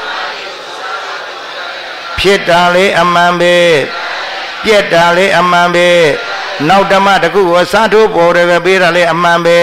Speaker 2: ဖြစ်တာလေအမှန်ပဲပြက်တာလေအမှန်ပဲနောက်ဓမ္မတစ်ခုကိုအစားထိုးပေါ်တယ်ပဲပေးတာလေအမှန်ပဲ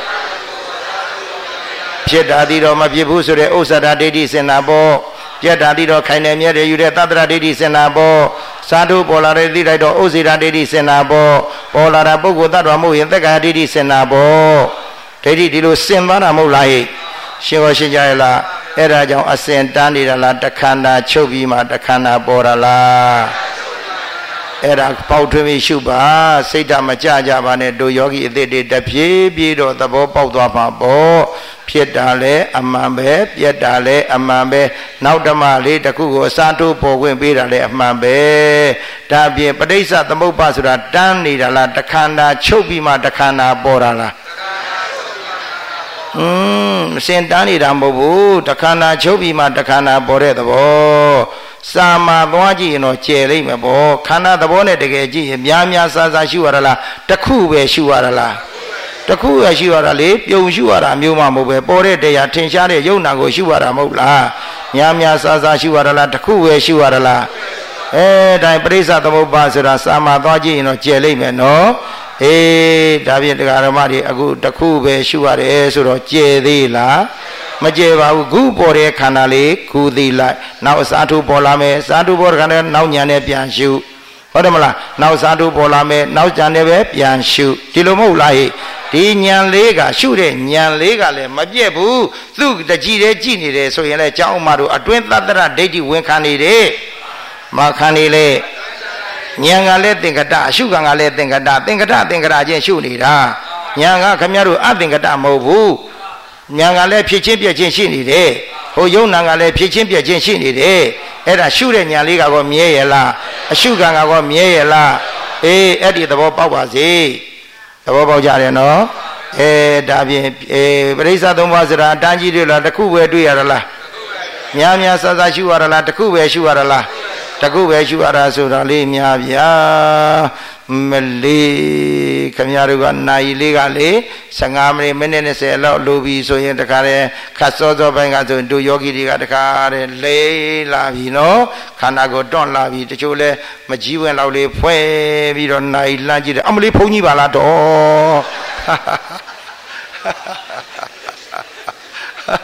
Speaker 2: ဖြစ်တာဒီတော့မဖြစ်ဘူးဆိုတဲ့ဥစ္စာဒဒိဋ္ဌိစင်နာပေါ့ပြက်တာဒီတော့ခိုင်နေမြဲတယ်ယူတဲ့သတ္တရဒိဋ္ဌိစင်နာပေါ့စားထိုးပေါ်လာတဲ့သိလိုက်တော့ဥစ္စေဒဒိဋ္ဌိစင်နာပေါ့ပေါ်လာတာပုဂ္ဂိုလ်တ attva မဟုတ်ရင်သက္ကာဒိဋ္ဌိစင်နာပေါ့ဒိဋ္ဌိဒီလိုစင်သွားတာမဟုတ်လားဟဲ့ရှင်းဟောရှင်းကြရလားအဲ့ဒါကြောင့်အစင်တန်းနေတာလားတခန္ဓာချုပ်ပြီးမှတခန္ဓာပေါ်တာလားအဲ့ဒါပေါက်ထွင်းပြီးရှုပါစိတ်ဓာတ်မကြကြပါနဲ့တို့ယောဂီအသစ်တွေတပြေးပြေးတော့သဘောပေါက်သွားမှာပေါ့ဖြစ်တာလဲအမှန်ပဲပြက်တာလဲအမှန်ပဲနောက်ဓမ္မလေးတစ်ခုကိုအစားထိုးပေါ်ခွင့်ပေးတာလဲအမှန်ပဲဒါပြင်ပဋိစ္စသမုပ္ပါဆိုတာတန်းနေတာလားတခန္ဓာချုပ်ပြီးမှတခန္ဓာပေါ်တာလားอืมစင်တန်းနေတာမဟုတ်ဘူးတခန္ဓာချုပ်ပြီးမှတခန္ဓာပေါ်တဲ့သဘောစာမာသွားကြည့်ရင်တော့ကျယ်လိမ့်မယ်ပေါ့ခန္ဓာသဘောနဲ့တကယ်ကြည့်ရင်များများစားစားရှုရတာလားတစ်ခုပဲရှုရတာလားတစ်ခုပဲရှုရတာလေပြုံရှုရတာမျိုးမှမဟုတ်ပဲပေါ်တဲ့တရားထင်ရှားတဲ့ယုံနာကိုရှုရတာမဟုတ်လားများများစားစားရှုရတာလားတစ်ခုပဲရှုရတာလားအဲတိုင်းပရိစ္ဆသမုပ္ပါဆိုတာစာမာသွားကြည့်ရင်တော့ကျယ်လိမ့်မယ်နော်အေးဒါဖြင့်တရားဓမ္မတွေအခုတစ်ခုပဲရှုရတယ်ဆိုတော့ကျယ်သေးလားမကျယ်ပါဘူးခုပေါ်တဲ့ခန္ဓာလေးခုသိလိုက်နောက်အစားထိုးပေါ်လာမယ်စားထိုးပေါ်တဲ့ခန္ဓာနောက်ညာနဲ့ပြန်ရှုဟုတ်တယ်မလားနောက်စားထိုးပေါ်လာမယ်နောက်ညာနဲ့ပဲပြန်ရှုဒီလိုမဟုတ်လားဟဲ့ဒီညာလေးကရှုတဲ့ညာလေးကလည်းမပြည့်ဘူးသူ့တကြည်တဲ့ကြည်နေတယ်ဆိုရင်လည်းကျောင်းမတို့အတွင်းသတ္တရဒိဋ္ဌိဝင်ခံနေတယ်မခံနေလေဉာဏ်ကလည်းသင်္ကတအရှုခံကလည်းသင်္ကတသင်္ကတသင်္ကတချင်းရှုနေတာဉာဏ်ကခမရတို့အသင်္ကတမဟုတ်ဘူးဉာဏ်ကလည်းဖြစ်ချင်းပြည့်ချင်းရှိနေတယ်ဟိုယုံနာကလည်းဖြစ်ချင်းပြည့်ချင်းရှိနေတယ်အဲ့ဒါရှုတဲ့ဉာဏ်လေးကတော့မြဲရလားအရှုခံကတော့မြဲရလားအေးအဲ့ဒီသဘောပေါက်ပါစေသဘောပေါက်ကြတယ်နော်အဲဒါဖြင့်အေးပရိစ္ဆသုံးပါးဆိုတာအတန်းကြီးတွေလားတစ်ခုပဲတွေ့ရတာလားများများဆဆရှုရတာလားတစ်ခုပဲရှုရတာလားတခုပဲရှုရတာဆိုတာလေးများဗျာမလေးခမရတို့ကနိုင်လေးကလေဆယ်ငါးမိနစ်မိနစ်၂၀လောက်လိုပြီဆိုရင်တခါတည်းခတ်စောစောပိုင်းကဆိုရင်တို့ယောဂီတွေကတခါတည်းလေးလာပြီနော်ခန္ဓာကိုတွန့်လာပြီတချို့လဲမကြီးဝင်လောက်လေးဖွဲပြီးတော့နိုင်လှမ်းကြည့်တယ်အမလေးဖုန်းကြီးပါလားတော့ဟ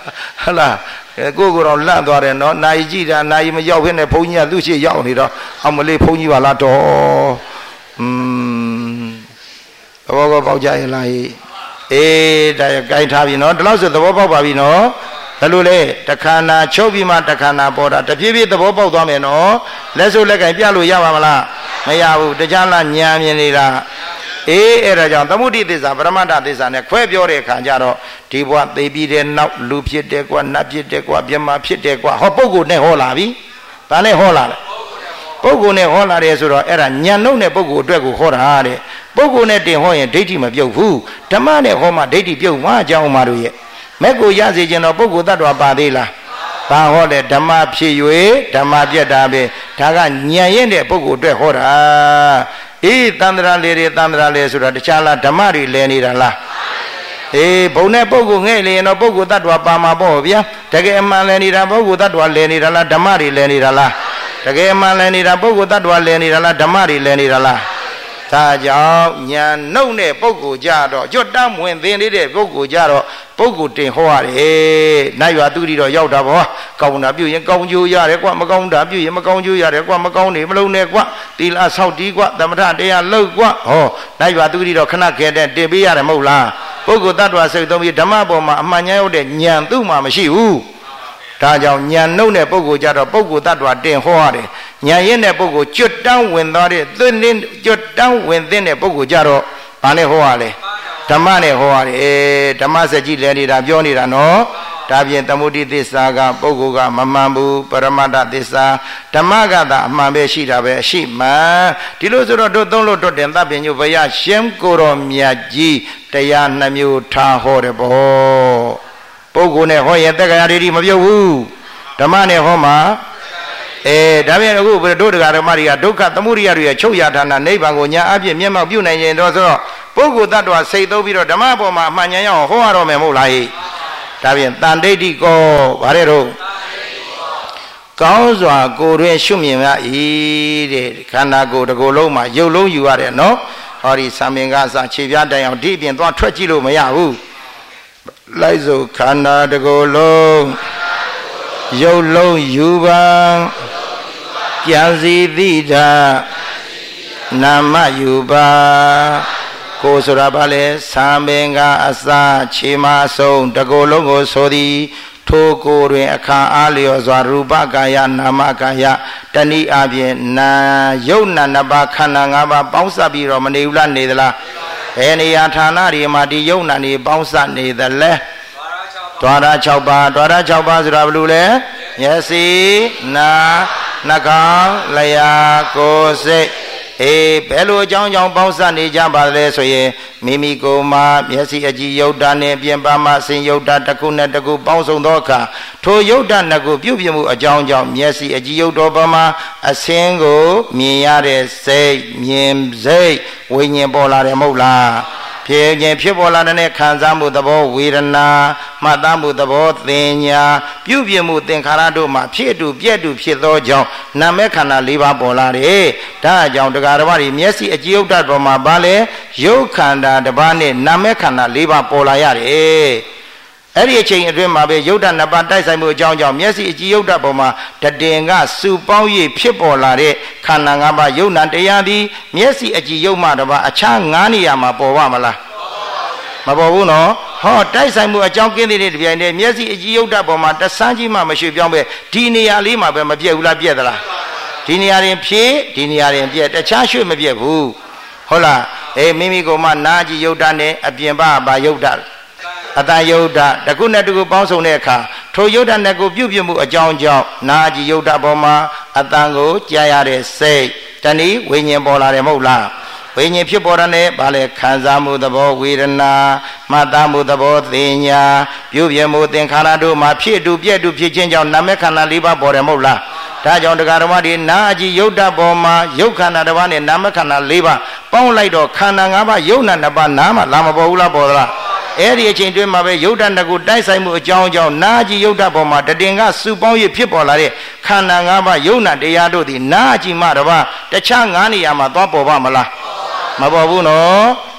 Speaker 2: ဟလာကိုကိုတော့လန့်သွားတယ်နော်နိုင်ကြည့်တာနိုင်မရောက်ဖြစ်နေဘုန်းကြီးကသူ့ရှိရောက်နေတော့အောင်မလေးဘုန်းကြီးပါလားတော့อืมသဘောကောပေါက်ကြရင်လားအေးဒါရကြိုက်ထားပြီနော်ဒီလောက်ဆိုသဘောပေါက်ပါပြီနော်ဘယ်လိုလဲတခန္ဓာချုပ်ပြီးမှတခန္ဓာပေါ်တာတပြေးပြေးသဘောပေါက်သွားမယ်နော်လက်စုပ်လက်ကင်ပြလို့ရပါမလားမရဘူးတရားလားညာမြင်နေတာအေးအဲ့ဒါကြောင့်သမုဒိသစ္စာပရမတ္ထသစ္စာနဲ့ခွဲပြောတဲ့အခါကျတော့ဒီဘဝသိပြီးတဲ့နောက်လူဖြစ်တယ်ကွာနတ်ဖြစ်တယ်ကွာပြမဖြစ်တယ်ကွာဟောပုဂ္ဂိုလ်နဲ့ဟောလာပြီဒါနဲ့ဟောလာတယ်ပုဂ္ဂိုလ်နဲ့ဟောလာတယ်ဆိုတော့အဲ့ဒါညံနှုတ်တဲ့ပုဂ္ဂိုလ်အတွက်ကိုဟောတာတဲ့ပုဂ္ဂိုလ်နဲ့တင်ဟောရင်ဒိဋ္ဌိမပြုတ်ဘူးဓမ္မနဲ့ဟောမှဒိဋ္ဌိပြုတ်မှာအကြောင်းအမှားတို့ရဲ့မဲ့ကိုရစေခြင်းတော့ပုဂ္ဂိုလ်တ attva ပါသေးလားဘာဟောတဲ့ဓမ္မဖြစ်၍ဓမ္မပြတ်တာပဲဒါကညံရင်တဲ့ပုဂ္ဂိုလ်အတွက်ဟောတာအေးတန္တရာလေတွေတန္တရာလေဆိုတာတခြားလားဓမ္မတွေလဲနေတာလားအေးဘုံနဲ့ပုဂ္ဂိုလ်ငဲ့လေရင်တော့ပုဂ္ဂိုလ်တ attva ပါမှာပေါ့ဗျာတကယ်အမှန်လဲနေတာပုဂ္ဂိုလ်တ attva လဲနေတာလားဓမ္မတွေလဲနေတာလားတကယ်အမှန်လဲနေတာပုဂ္ဂိုလ်တ attva လဲနေတာလားဓမ္မတွေလဲနေတာလားဒါကြောင့်ညာနှုတ်တဲ့ပုဂ္ဂိုလ်ကြတော့ကြွတ်တမ်းဝင်သင်နေတဲ့ပုဂ္ဂိုလ်ကြတော့ပုဂ္ဂိုလ်တင်ဟောရတယ်။နိုင်ရွာသူတိတော့ရောက်တာပေါ့။ကောင်းတာပြုရင်ကောင်းကျိုးရတယ်ကွာမကောင်းတာပြုရင်မကောင်းကျိုးရတယ်ကွာမကောင်းနေမလုံးနဲ့ကွာသီလဆောက်တီးကွာသမထတရားလုပ်ကွာဟောနိုင်ရွာသူတိတော့ခဏခဲတဲ့တင်ပေးရတယ်မဟုတ်လား။ပုဂ္ဂိုလ်တ attva စိတ်သုံးပြီးဓမ္မပေါ်မှာအမှန်ညာရောက်တဲ့ဉာဏ်သူ့မှာမရှိဘူး။ဒါကြောင့်ဉာဏ်နှုတ်တဲ့ပုဂ္ဂိုလ်ကြတော့ပုဂ္ဂိုလ်တ attva တင်ဟောရတယ်။ဉာဏ်ရင်းတဲ့ပုဂ္ဂိုလ်ကျွတ်တန်းဝင်သွားတဲ့သွင်းင်းကျွတ်တန်းဝင်တဲ့ပုဂ္ဂိုလ်ကြတော့ဘာနဲ့ဟောရလဲဓမ္မနဲ့ဟောရတယ်ဓမ္မစက်ကြီးလဲနေတာပြောနေတာနော်ဒါပြင်သမုဒိသစ္စာကပုဂ္ဂိုလ်ကမမှန်ဘူးပရမတ္ထသစ္စာဓမ္မကသာအမှန်ပဲရှိတာပဲအရှိမှန်ဒီလိုဆိုတော့တို့သုံးလို့တို့တင်သဗ္ဗညုဘယရှင်ကိုတော်မြတ်ကြီးတရားနှမျိုးထားဟောတယ်ပေါ့ပုဂ္ဂိုလ်နဲ့ဟောရင်တက္ကရာဒိဋ္ဌိမပြုတ်ဘူးဓမ္မနဲ့ဟောမှာအဲဒါပြန်အခုတို့တရားဓမ္မတွေကဒုက္ခသမုဒိယတွေရဲ့ချုပ်ရဌာနနိဗ္ဗာန်ကိုညာအပြည့်မျက်မှောက်ပြုနိုင်ရင်တော့ဆိုတော့ပုဂ္ဂိုလ်တ attva စိတ်သုံးပြီးတော့ဓမ္မပေါ်မှာအမှန်ဉာဏ်ရအောင်ဟောရတော့မယ်မဟုတ်လားဟိဒါပြန်တန်ဒိဋ္ဌိကောဗါတဲ့တော့ကောင်းစွာကိုယ်တွင်ရှုမြင်ရ၏တဲ့ခန္ဓာကိုယ်တစ်ကိုယ်လုံးမှာရုပ်လုံးယူရတယ်နော်ဟောဒီသံမင်္ဂစခြေပြားတိုင်အောင်ဒီအပြင်သွားထွက်ကြည့်လို့မရဘူးလိုက်စို့ခန္ဓာတစ်ကိုယ်လုံးရုပ်လုံးယူပါကြံစီသိတာနာမယူပါကိုဆိုတာဘာလဲသံမင်္ဂအစခြေမဆုံးတစ်ကိုယ်လုံးကိုဆိုသည်ထိုကိုယ်တွင်အခါအားလျော်စွာရူပကာယနာမကာယတဏှိအပြင်နာယုတ်နာနှစ်ပါးခန္ဓာ၅ပါးပေါင်းစပ်ပြီးတော့မနေဘူးလားနေသလားဘယ်နေရာဌာနတွေမှာဒီယုတ်နာတွေပေါင်းစပ်နေသလဲဒွါရ၆ပါးဒွါရ၆ပါးဆိုတာဘယ်လိုလဲမျက်စိနာနှာခေါင်းလျှာကိုယ်စိတ်အေးဘယ်လိုအကြောင်းကြောင့်ပေါင်းစပ်နေကြပါလဲဆိုရင်မိမိကိုယ်မှာမျက်စိအကြည့်ယုတ်တာနဲ့ပြင်ပမှာအစဉ်ယုတ်တာတစ်ခုနဲ့တစ်ခုပေါင်းစုံသောအခါထိုယုတ်တာနှစ်ခုပြုပြင်မှုအကြောင်းကြောင့်မျက်စိအကြည့်ယုတ်တော်ပမှာအစဉ်ကိုမြင်ရတဲ့စိတ်မြင်စိတ်ဝိညာဉ်ပေါ်လာတယ်မဟုတ်လားဖြစ်ခြင်းဖြစ်ပေါ်လာတဲ့ခံစားမှုသဘောဝေဒနာမှတ်သားမှုသဘောသင်ညာပြုပြင်မှုသင်္ခါရတို့မှာဖြစ်တူပြက်တူဖြစ်သောကြောင့်နာမခန္ဓာ၄ပါးပေါ်လာတယ်ဒါအကြောင်းတရားတော်ဘာတွေမျက်စိအကြည့်ဥဒ္ဒတ်ပေါ်မှာဘာလဲရုပ်ခန္ဓာတစ်ပါးနဲ့နာမခန္ဓာ၄ပါးပေါ်လာရတယ်အဲ့ဒီအချိန်အတွင်းမှာပဲယုတ်တနှစ်ပါးတိုက်ဆိုင်မှုအကြောင်းကြောင့်မျက်စိအကြည့်ယုတ်တပေါ်မှာတတင်ကစုပေါင်း၍ဖြစ်ပေါ်လာတဲ့ခန္ဓာ၅ပါးယုတ်နံတရားသည်မျက်စိအကြည့်ယုတ်မှတပါးအခြား၅နေရာမှာပေါ်ပါမလားမပေါ်ဘူးနော်ဟောတိုက်ဆိုင်မှုအကြောင်းကင်းတဲ့တပြိုင်တည်းမျက်စိအကြည့်ယုတ်တပေါ်မှာတဆန်းကြီးမှမရှိပြောင်းပဲဒီနေရာလေးမှာပဲမပြည့်ဘူးလားပြည့်သလားဒီနေရာရင်ဖြည့်ဒီနေရာရင်ပြည့်တခြားရွှေ့မပြည့်ဘူးဟုတ်လားအေးမိမိကိုမှနာကြည့်ယုတ်တနဲ့အပြင်ပါပါယုတ်တအတန်ယုတ်တတခုနဲ့တခုပေါင်းစုံတဲ့အခါထိုယုတ်တနဲ့ကိုပြုတ်ပြမှုအကြောင်းကြောင့်နာကြည့်ယုတ်တပေါ်မှာအတန်ကိုကြားရတဲ့စိတ်တဏှိဝိညာဉ်ပေါ်လာတယ်မဟုတ်လားဝိညာဉ်ဖြစ်ပေါ်တဲ့ဗာလဲခံစားမှုသဘောဝေဒနာမှတ်သားမှုသဘောသင်ညာပြုပြမှုသင်္ခါရတို့မှာဖြစ်တူပြက်တူဖြစ်ခြင်းကြောင့်နာမခန္ဓာ၄ပါးပေါ်တယ်မဟုတ်လားဒါကြောင့်တရားဓမ္မတွေနာအကြည့်ယုတ်တပေါ်မှာယုတ်ခန္ဓာတစ်ပါးနဲ့နာမခန္ဓာ၄ပါးပေါင်းလိုက်တော့ခန္ဓာ၅ပါးယုတ်နာနှစ်ပါးနားမှာလာမပေါ်ဘူးလားပေါ်သလားအဲ့ဒီအချိန်တွင်းမှာပဲယုတ်တတကူတိုက်ဆိုင်မှုအကြောင်းကြောင့်နာကြည့်ယုတ်တပေါ်မှာတတင်ကစုပေါင်းရဖြစ်ပေါ်လာတဲ့ခန္ဓာ၅ပါးယုတ်နာတရားတို့သည်နာကြည့်မှတပါတခြား၅နေရာမှာသွားပေါ်ပါမလားမပေါ်ဘူးနော်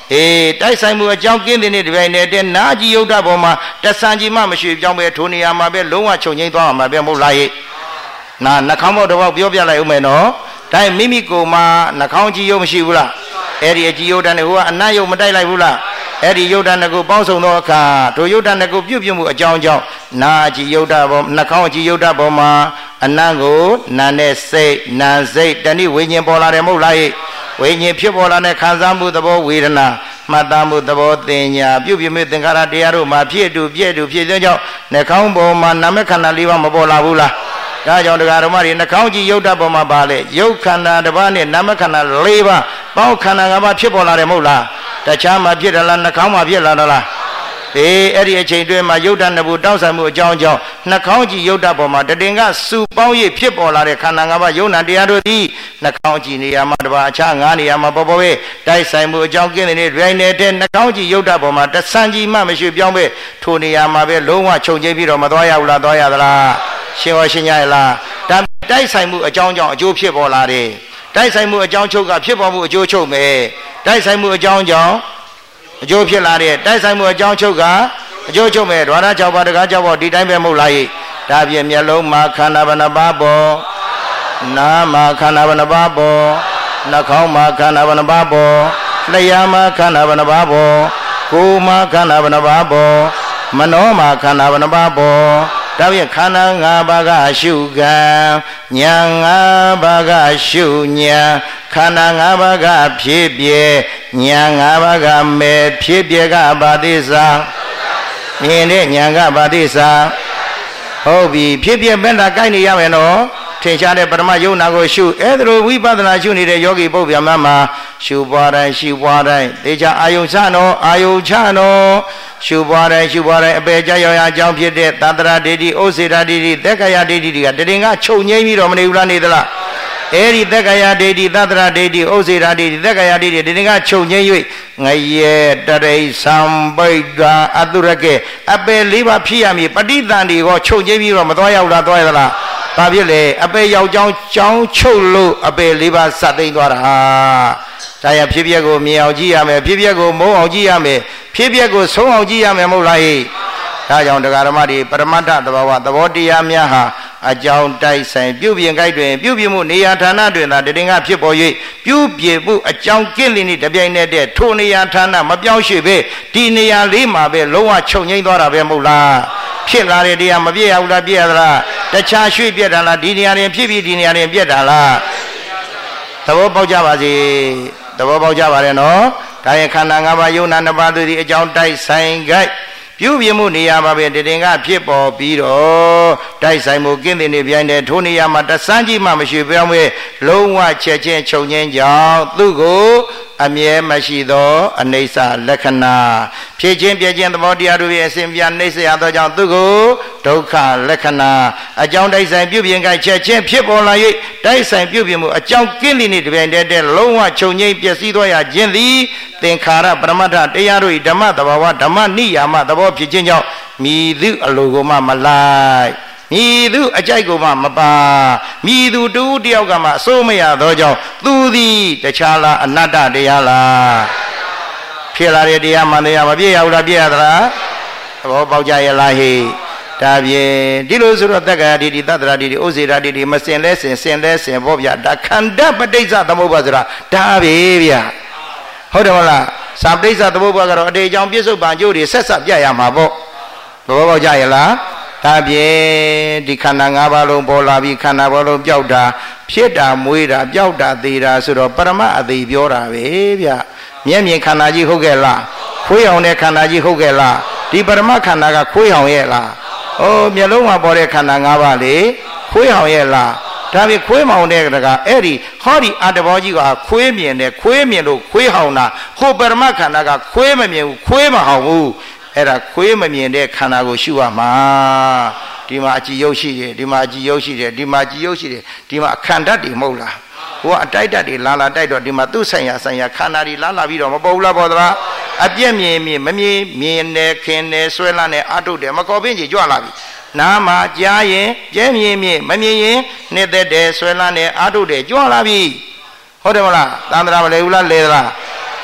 Speaker 2: အေးတိုက်ဆိုင်မှုအကြောင်းကင်းတဲ့နေ့ဒီပိုင်းနဲ့နာကြီးယုတ်တပေါ်မှာတဆန်ကြီးမှမရှိပြောင်းပဲထိုနေရာမှာပဲလုံးဝချုပ်ငိမ့်သွားမှာပဲမဟုတ်လားဟဲ့နာနှာခေါင်းပေါက်တစ်ပေါက်ပြောပြလိုက်ဦးမယ်နော်ဒါမိမိကိုယ်မှာနှာခေါင်းကြီးယုတ်မရှိဘူးလားအဲ့ဒီအကြီးယုတ်တန်ဟိုကအနတ်ယုတ်မတိုက်လိုက်ဘူးလားအဲ့ဒီယုတ်တန်ကိုပေါင်းစုံသောအခါတို့ယုတ်တန်ကိုပြုတ်ပြုတ်မှုအကြောင်းကြောင့်နာကြီးယုတ်တပေါ်နှာခေါင်းကြီးယုတ်တပေါ်မှာအနတ်ကိုနာနဲ့စိတ်နာစိတ်တဏှိဝိညာဉ်ပေါ်လာတယ်မဟုတ်လားဟဲ့ဝိညာဉ်ဖြစ်ပေါ်လာတဲ့ခံစားမှုသဘောဝေဒနာမှတ်သားမှုသဘောတင်ညာပြုတ်ပြမှုသင်္ခါရတရားတို့မှာဖြစ်တူပြည့်တူဖြစ်တဲ့ကြောင့်နှာခေါင်းပေါ်မှာနာမခန္ဓာလေးပါးမပေါ်လာဘူးလားဒါကြောင့်တရားဓမ္မတွေနှာခေါင်းကြီးယုတ်တပေါ်မှာပါလေယုတ်ခန္ဓာတစ်ပါးနဲ့နာမခန္ဓာလေးပါးပေါင်းခန္ဓာ၅ပါးဖြစ်ပေါ်လာတယ်မဟုတ်လားတခြားမှာဖြစ်တယ်လားနှာခေါင်းမှာဖြစ်လာတယ်လားအေးအဲ့ဒီအချိန်တွင်းမှာယုတ်တနှစ်ဘူးတောက်ဆိုင်မှုအကြောင်းကြောင့်နှာခေါင်းကြီးယုတ်တပေါ်မှာတတင်ကစုပေါင်းရဖြစ်ပေါ်လာတဲ့ခန္ဓာ၅ပါးယုံနာတရားတို့သည်နှာခေါင်းကြီးနေရာမှာတပါအခြား၅နေရာမှာပေါ်ပေါ်ပဲတိုက်ဆိုင်မှုအကြောင်းကင်းတဲ့နေ့ဒိုင်းနေတဲ့နှာခေါင်းကြီးယုတ်တပေါ်မှာတဆန်ကြီးမှမရှိပြောင်းပဲထိုနေရာမှာပဲလုံးဝချုပ်ကျိပြီးတော့မသွားရဘူးလားသွားရသလားရှင်ဟောရှင်ရရလားဒါတိုက်ဆိုင်မှုအကြောင်းကြောင့်အကျိုးဖြစ်ပေါ်လာတယ်တိုက်ဆိုင်မှုအကြောင်းချုပ်ကဖြစ်ပေါ်မှုအကျိုးချုပ်မယ်တိုက်ဆိုင်မှုအကြောင်းကြောင့်အကျိုးဖြစ်လာတဲ့တိုက်ဆိုင်မှုအကြောင်းချုပ်ကအကျိုးချုပ်မဲ့ဒွါရ၆ပါးတကား၆ပါးဒီတိုင်းပဲမဟုတ်လားဟိဒါဖြင့်မျက်လုံးမှာခန္ဓာဘဏ္ဍပါပေါ်နားမှာခန္ဓာဘဏ္ဍပါပေါ်နှာခေါင်းမှာခန္ဓာဘဏ္ဍပါပေါ်လျှာမှာခန္ဓာဘဏ္ဍပါပေါ်ကိုယ်မှာခန္ဓာဘဏ္ဍပါပေါ်မနောမှာခန္ဓာဘဏ္ဍပါပေါ်ဒါဖြင့်ခန္ဓာ၅ပါးကရှုကံဉာဏ်၅ပါးကရှုဉာဏ်ခန္ဓာ၅ပါးကဖြစ်ပြဉာဏ်၅ပါးကမဲ့ဖြစ်ပြကဘာတိစာမြင်တဲ့ဉာဏ်ကဘာတိစာဟုတ်ပြီဖြစ်ပြမဲ့တာကိုက်နေရမယ်နော်ထင်ရှားတဲ့ပရမယုံနာကိုရှုအဲ့ဒါလိုဝိပဿနာရှုနေတဲ့ယောဂီပုဗ္ဗယမမှာရှုပွားတိုင်းရှုပွားတိုင်းတေချာအာယုချနော်အာယုချနော်ရှုပွားတိုင်းရှုပွားတိုင်းအပေကြရောက်ရအကြောင်းဖြစ်တဲ့သတ္တရာဒိဋ္ဌိဩစေတဒိဋ္ဌိသက္ကယဒိဋ္ဌိတွေကတရင်ကချုပ်ငိမ့်ပြီးတော့မနေဘူးလားနေသလားအဲ့ဒီသက္ကယဒိဋ္ဌိသတ္တရာဒိဋ္ဌိဩစေတဒိဋ္ဌိသက္ကယဒိဋ္ဌိတရင်ကချုပ်ငိမ့်၍ငရေတရိသံပိဋ္ဌာအတုရကေအပေလေးပါဖြစ်ရမည်ပဋိသန္ဓေကိုချုပ်ငိမ့်ပြီးတော့မသွားရောက်လားသွားရသလားဘာဖြစ်လဲအပေယောက်ျောင်းကြောင်းချုပ်လို့အပေလေးပါစသိမ့်သွားတာဒါရဖြစ်ပျက်ကိုမြင်အောင်ကြည့်ရမယ်ဖြစ်ပျက်ကိုမုန်းအောင်ကြည့်ရမယ်ဖြစ်ပျက်ကိုဆုံးအောင်ကြည့်ရမယ်မဟုတ်လားဟိဒါကြောင့်တရားဓမ္မတွေပရမတ္ထသဘာဝသဘောတရားများဟာအကြောင်းတိုက်ဆိုင်ပြုပြင်ကြိုက်တွင်ပြုပြင်မှုနေရာဌာနတွင်သာတည်ငါဖြစ်ပေါ်၍ပြုပြင်မှုအကြောင်းကင်းလင်းတပြိုင်နက်တည်းထိုနေရာဌာနမပြောင်းရွှေ့ပဲဒီနေရာလေးမှာပဲလုံးဝချုပ်ငိမ့်သွားတာပဲမဟုတ်လားဖြစ်လာတဲ့တရားမပြည့်ရဘူးလားပြည့်ရသလားတခြားရွှေ့ပြက်တာလားဒီနေရာရင်ဖြစ်ပြီးဒီနေရာရင်ပြက်တာလားသဘောပေါက်ကြပါစေသဘောပေါက်ကြပါရဲ့နော်ဒါရင်ခန္ဓာ၅ပါးယုံနာနှစ်ပါးတို့ဒီအကြောင်းတိုက်ဆိုင်ကြိုက်ပြုပြင်မှုနေရာမှာပဲတည်ငါဖြစ်ပေါ်ပြီးတော့တိုက်ဆိုင်မှုကင်းတဲ့နေပြိုင်တဲ့ထိုနေရာမှာတဆန်းကြီးမှမရှိပြောင်းမဲ့လုံးဝချက်ချင်းချုပ်ငင်းကြောင်းသူ့ကိုအမြဲမရှိသောအနိစ္စလက္ခဏာဖြစ်ခြင်းပြခြင်းသဘောတရားတို့ရဲ့အစဉ်ပြနှိစ္စရသောကြောင့်သူကိုဒုက္ခလက္ခဏာအကြောင်းတိုက်ဆိုင်ပြုပြင်ကြချက်ချင်းဖြစ်ပေါ်လာ၍တိုက်ဆိုင်ပြုပြင်မှုအကြောင်းကင်းလင်းနေတပြိုင်တည်းလုံးဝချုပ်ငိမ့်ပျက်စီးသွားရခြင်းသည်သင်္ခါရပရမတ္ထတရားတို့၏ဓမ္မသဘာဝဓမ္မနိယာမသဘောဖြစ်ခြင်းကြောင့်မြည်သူအလိုကိုမှမလိုက်မြည်သူအကြိုက်ကိုမှမပါမြည်သူတူတယောက်ကမှအစိုးမရသောကြောင့်သူသည်တခြားလားအနတ္တတရားလားဖြစ်လာတဲ့တရားမှန်တရားမပြည့်ရဘူးလားပြည့်ရသလားသဘောပေါက်ကြရဲ့လားဟိဒါဖြင့်ဒီလိုဆိုတော့တက္ကရာဒိဋ္ဌိသတ္တရာဒိဋ္ဌိဩစေတဒိဋ္ဌိမစင်လဲစင်စင်လဲစင်ပေါ့ဗျာဒါခန္ဓာပဋိစ္စသမုပ္ပါဆိုတာဒါပဲဗျာဟုတ်တယ်မလားသာပဋိစ္စသမုပ္ပါကတော့အတေအကြောင်းပြစ္ဆုတ်ပံကျိုးတွေဆက်ဆက်ပြရမှာပေါ့သဘောပေါက်ကြရဲ့လားဒါဖြင့်ဒီခန္ဓာ၅ပါးလုံးပေါ်လာပြီးခန္ဓာဘောလုံးပျောက်တာဖြစ်တာမွေးတာပျောက်တာသေးတာဆိုတော့ပရမအသေးပြောတာပဲဗျမျက်မြင်ခန္ဓာကြီးဟုတ်ကဲ့လားခွေးအောင်တဲ့ခန္ဓာကြီးဟုတ်ကဲ့လားဒီပရမခန္ဓာကခွေးအောင်ရဲ့လားဩမျက်လုံးမှာပေါ်တဲ့ခန္ဓာ၅ပါးလေခွေးအောင်ရဲ့လားဒါဖြင့်ခွေးမောင်တဲ့ကအဲ့ဒီဟောဒီအတ္တဘောကြီးကခွေးမြင်တယ်ခွေးမြင်လို့ခွေးဟောင်တာဟိုပရမခန္ဓာကခွေးမမြင်ဘူးခွေးမဟောင်ဘူးအဲ့ဒါခွေးမမြင်တဲ့ခန္ဓာကိုရှုရမှာဒီမှာအကြည်ယုတ်ရှိတယ်ဒီမှာအကြည်ယုတ်ရှိတယ်ဒီမှာအကြည်ယုတ်ရှိတယ်ဒီမှာအခန္ဓာတွေမဟုတ်လားဟိုကအတိုက်တတ်တွေလာလာတိုက်တော့ဒီမှာသူ့ဆိုင်ရာဆိုင်ရာခန္ဓာတွေလာလာပြီးတော့မပေါ်ဘူးလားပေါ်သလားအပြည့်မြင်မြင်မမြင်မြင်တယ်ခင်တယ်ဆွဲလန်းတယ်အထုတ်တယ်မကော်ပင်းကြီးကြွလာပြီနားမှာကြားရင်ကျဲမြင်မြင်မမြင်ရင်နှစ်သက်တယ်ဆွဲလန်းတယ်အထုတ်တယ်ကြွလာပြီဟုတ်တယ်မလားသန္တရာမလဲဘူးလားလဲသလား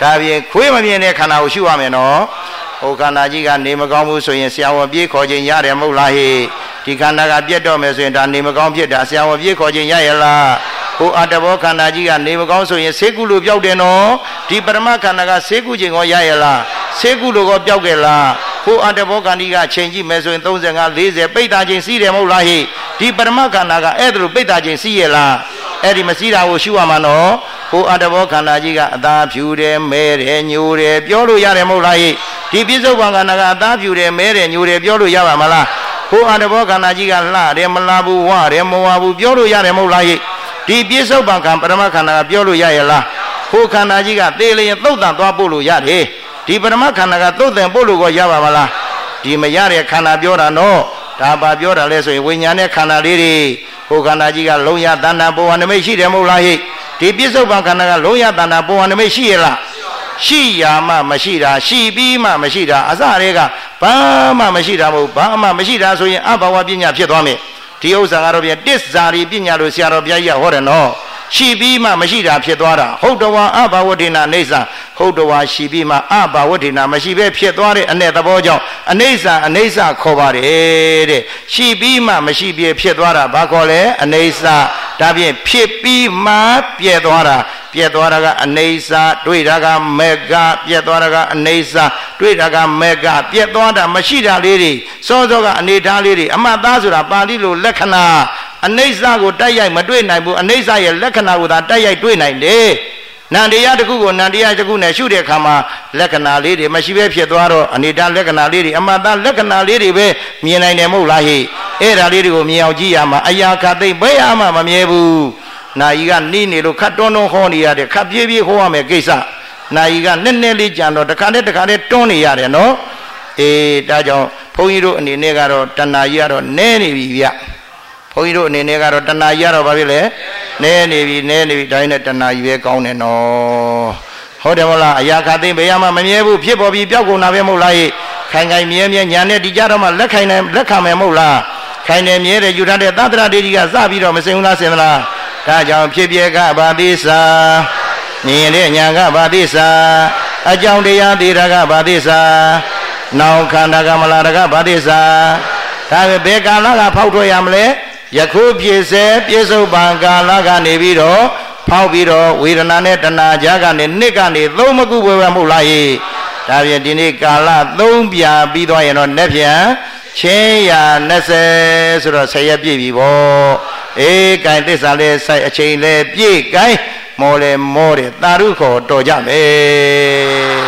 Speaker 2: ဒါပြင်ခွေးမမြင်တဲ့ခန္ဓာကိုရှုရမယ်နော်ဟိုခန္ဓာကြီးကနေမကောင်းဘူးဆိုရင်ဆရာဝန်ပြေးခေါ်ခြင်းရတယ်မဟုတ်လားဟေ့ဒီခန္ဓာကပြတ်တော့မယ်ဆိုရင်ဒါနေမကောင်းဖြစ်တာဆရာဝန်ပြေးခေါ်ခြင်းရရလားဟိုအတ္တဘောခန္ဓာကြီးကနေမကောင်းဆိုရင်ဆေးကုလို့ပြောက်တယ်နော်ဒီပရမခန္ဓာကဆေးကုခြင်းကိုရရလားဆေးကုလို့ကိုပြောက်ကြလားဟိုအတ္တဘောခန္ဓာကချိန်ကြည့်မယ်ဆိုရင်သုံးဆယ်ငါး လေးဆယ်ပိဋ္ဌာချိန်စီးတယ်မဟုတ်လားဟိဒီပရမခန္ဓာကအဲ့ဒါလိုပိဋ္ဌာချိန်စီးရလားအဲ့ဒီမစီးတာကိုရှုရမှာနော်ဟိုအတ္တဘောခန္ဓာကြီးကအသားဖြူတယ်မဲတယ်ညိုတယ်ပြောလို့ရတယ်မဟုတ်လားဟိဒီပြစ္ဆုတ်ပံခန္ဓာကအသားဖြူတယ်မဲတယ်ညိုတယ်ပြောလို့ရပါမလားဟိုအတ္တဘောခန္ဓာကြီးကလှတယ်မလားဘူးဝတယ်မဝဘူးပြောလို့ရတယ်မဟုတ်လားဟိဒီပြစ္ဆုတ်ပံခန္ဓာပရမခန္ဓာကပြောလို့ရရလားဟိုခန္ဓာကြီးကသေလျင်သုတ်တန်သွားပို့လို့ရတယ်ဒီပရမခန္ဓာကသုတ်တန်ပို့လို့ကိုရပါမလားဒီမရတဲ့ခန္ဓာပြောတာနော်ဒါပါပြောတာလဲဆိုရင်ဝိညာဉ်နဲ့ခန္ဓာလေးတွေဟိုခန္ဓာကြီးကလုံးရတဏ္ဍဘောဝနမိတ်ရှိတယ်မဟုတ်လားဟိဒီပြစ္ဆုတ်ပံခန္ဓာကလုံးရတဏ္ဍဘောဝနမိတ်ရှိရလားရှိရာမှမရှိတာရှိပြီးမှမရှိတာအစတွေကဘာမှမရှိတာမဟုတ်ဘာမှမရှိတာဆိုရင်အဘဝပညာဖြစ်သွားမယ်ဒီဥစ္စာကတော့ပြန်တစ္ဆာရီပညာလို့ဆရာတော်ဘုရားကြီးဟောတယ်နော်ရှိပြီးမှမရှိတာဖြစ်သွားတာဟုတ်တော်ဝါအဘဝဒိနာအိဋ္ဌာဟုတ်တော်ဝါရှိပြီးမှအဘဝဒိနာမရှိပဲဖြစ်သွားတဲ့အ내သဘောကြောင့်အနိစ္စအနိစ္စခေါ်ပါတယ်တဲ့ရှိပြီးမှမရှိပြဖြစ်သွားတာဘာခေါ်လဲအနိစ္စဒါဖြင့်ဖြစ်ပြီးမှပြည့်သွားတာပြည့်သွားတာကအနိစ္စတွေ့တာကမေဃပြည့်သွားတာကအနိစ္စတွေ့တာကမေဃပြည့်သွားတာမရှိတာလေးတွေစောစောကအနေထားလေးတွေအမှတ်သားဆိုတာပါဠိလိုလက္ခဏာအနိစ္စကိုတိုက်ရိုက်မတွေ့နိုင်ဘူးအနိစ္စရဲ့လက္ခဏာကိုသာတိုက်ရိုက်တွေ့နိုင်တယ်နန္တရားတစ်ခုကိုနန္တရားတစ်ခုနဲ့ရှုတဲ့အခါမှာလက္ခဏာလေးတွေမရှိဘဲဖြစ်သွားတော့အနေထားလက္ခဏာလေးတွေအမှန်သားလက္ခဏာလေးတွေပဲမြင်နိုင်တယ်မဟုတ်လားဟိအဲ့ဒါလေးတွေကိုမြင်အောင်ကြည့်ရမှာအရာခသိမ့်ဘယ်ရမှမမြဲဘူးနာယီကနီးနေလို့ခတ်တွန်းတွန်းဟောနေရတယ်ခတ်ပြေးပြေးဟောရမယ်ကိစ္စနာယီကနည်းနည်းလေးကြံတော့တခါတည်းတခါတည်းတွန်းနေရတယ်နော်အေးဒါကြောင့်ဘုန်းကြီးတို့အနေနဲ့ကတော့တဏှာကြီးကတော့နည်းနေပြီဗျဘုန်းကြီးတို့အနေနဲ့ကတော့တဏှာကြီးကတော့ဘာဖြစ်လဲနည်းနေပြီနည်းနေပြီဒါနဲ့တဏှာကြီးပဲကောင်းတယ်နော်ဟုတ်တယ်မဟုတ်လားအရာခသိမ့်ဘယ်မှမမြဲဘူးဖြစ်ပေါ်ပြီးပျောက်ကုန်တာပဲမဟုတ်လားခိုင်ခိုင်မြဲမြဲညာနဲ့ဒီကြတော့မှလက်ခိုင်တယ်လက်ခံမယ်မဟုတ်လားခိုင်တယ်မြဲတယ်ယူထားတဲ့သတ္တရဒေတိကစပြီးတော့မစင်ဘူးလားစင်မလားဒါကြောင့်ဖြစ်ပြကဘာသစ္စာမြင်တဲ့ညာကဘာသစ္စာအကြောင်းတရားသေးတာကဘာသစ္စာနောက်ခန္ဓာကမလာတာကဘာသစ္စာဒါပဲဘယ်ကာလကဖောက်ထွက်ရမလဲယခုပြည့်စဲပြစ္ဆုတ်ပံကာလကနေပြီးတော့ဖောက်ပြီးတော့ဝေဒနာနဲ့တဏှာကြားကနေနှစ်ကနေသုံးမခုပဲမဟုတ်လားဟိဒါပြန်ဒီနေ့ကာလသုံးပြပြီးသွားရင်တော့နေ့ပြန်ချင်းရာနှစ်ဆယ်ဆိုတော့ဆယ်ရက်ပြည့်ပြီပေါ့အေးကိုင်သစ္စာလေးစိုက်အချိန်လေးပြည့်ကိုင်မော်လေမော်တယ်တာရုခေါ်တော်ကြမယ်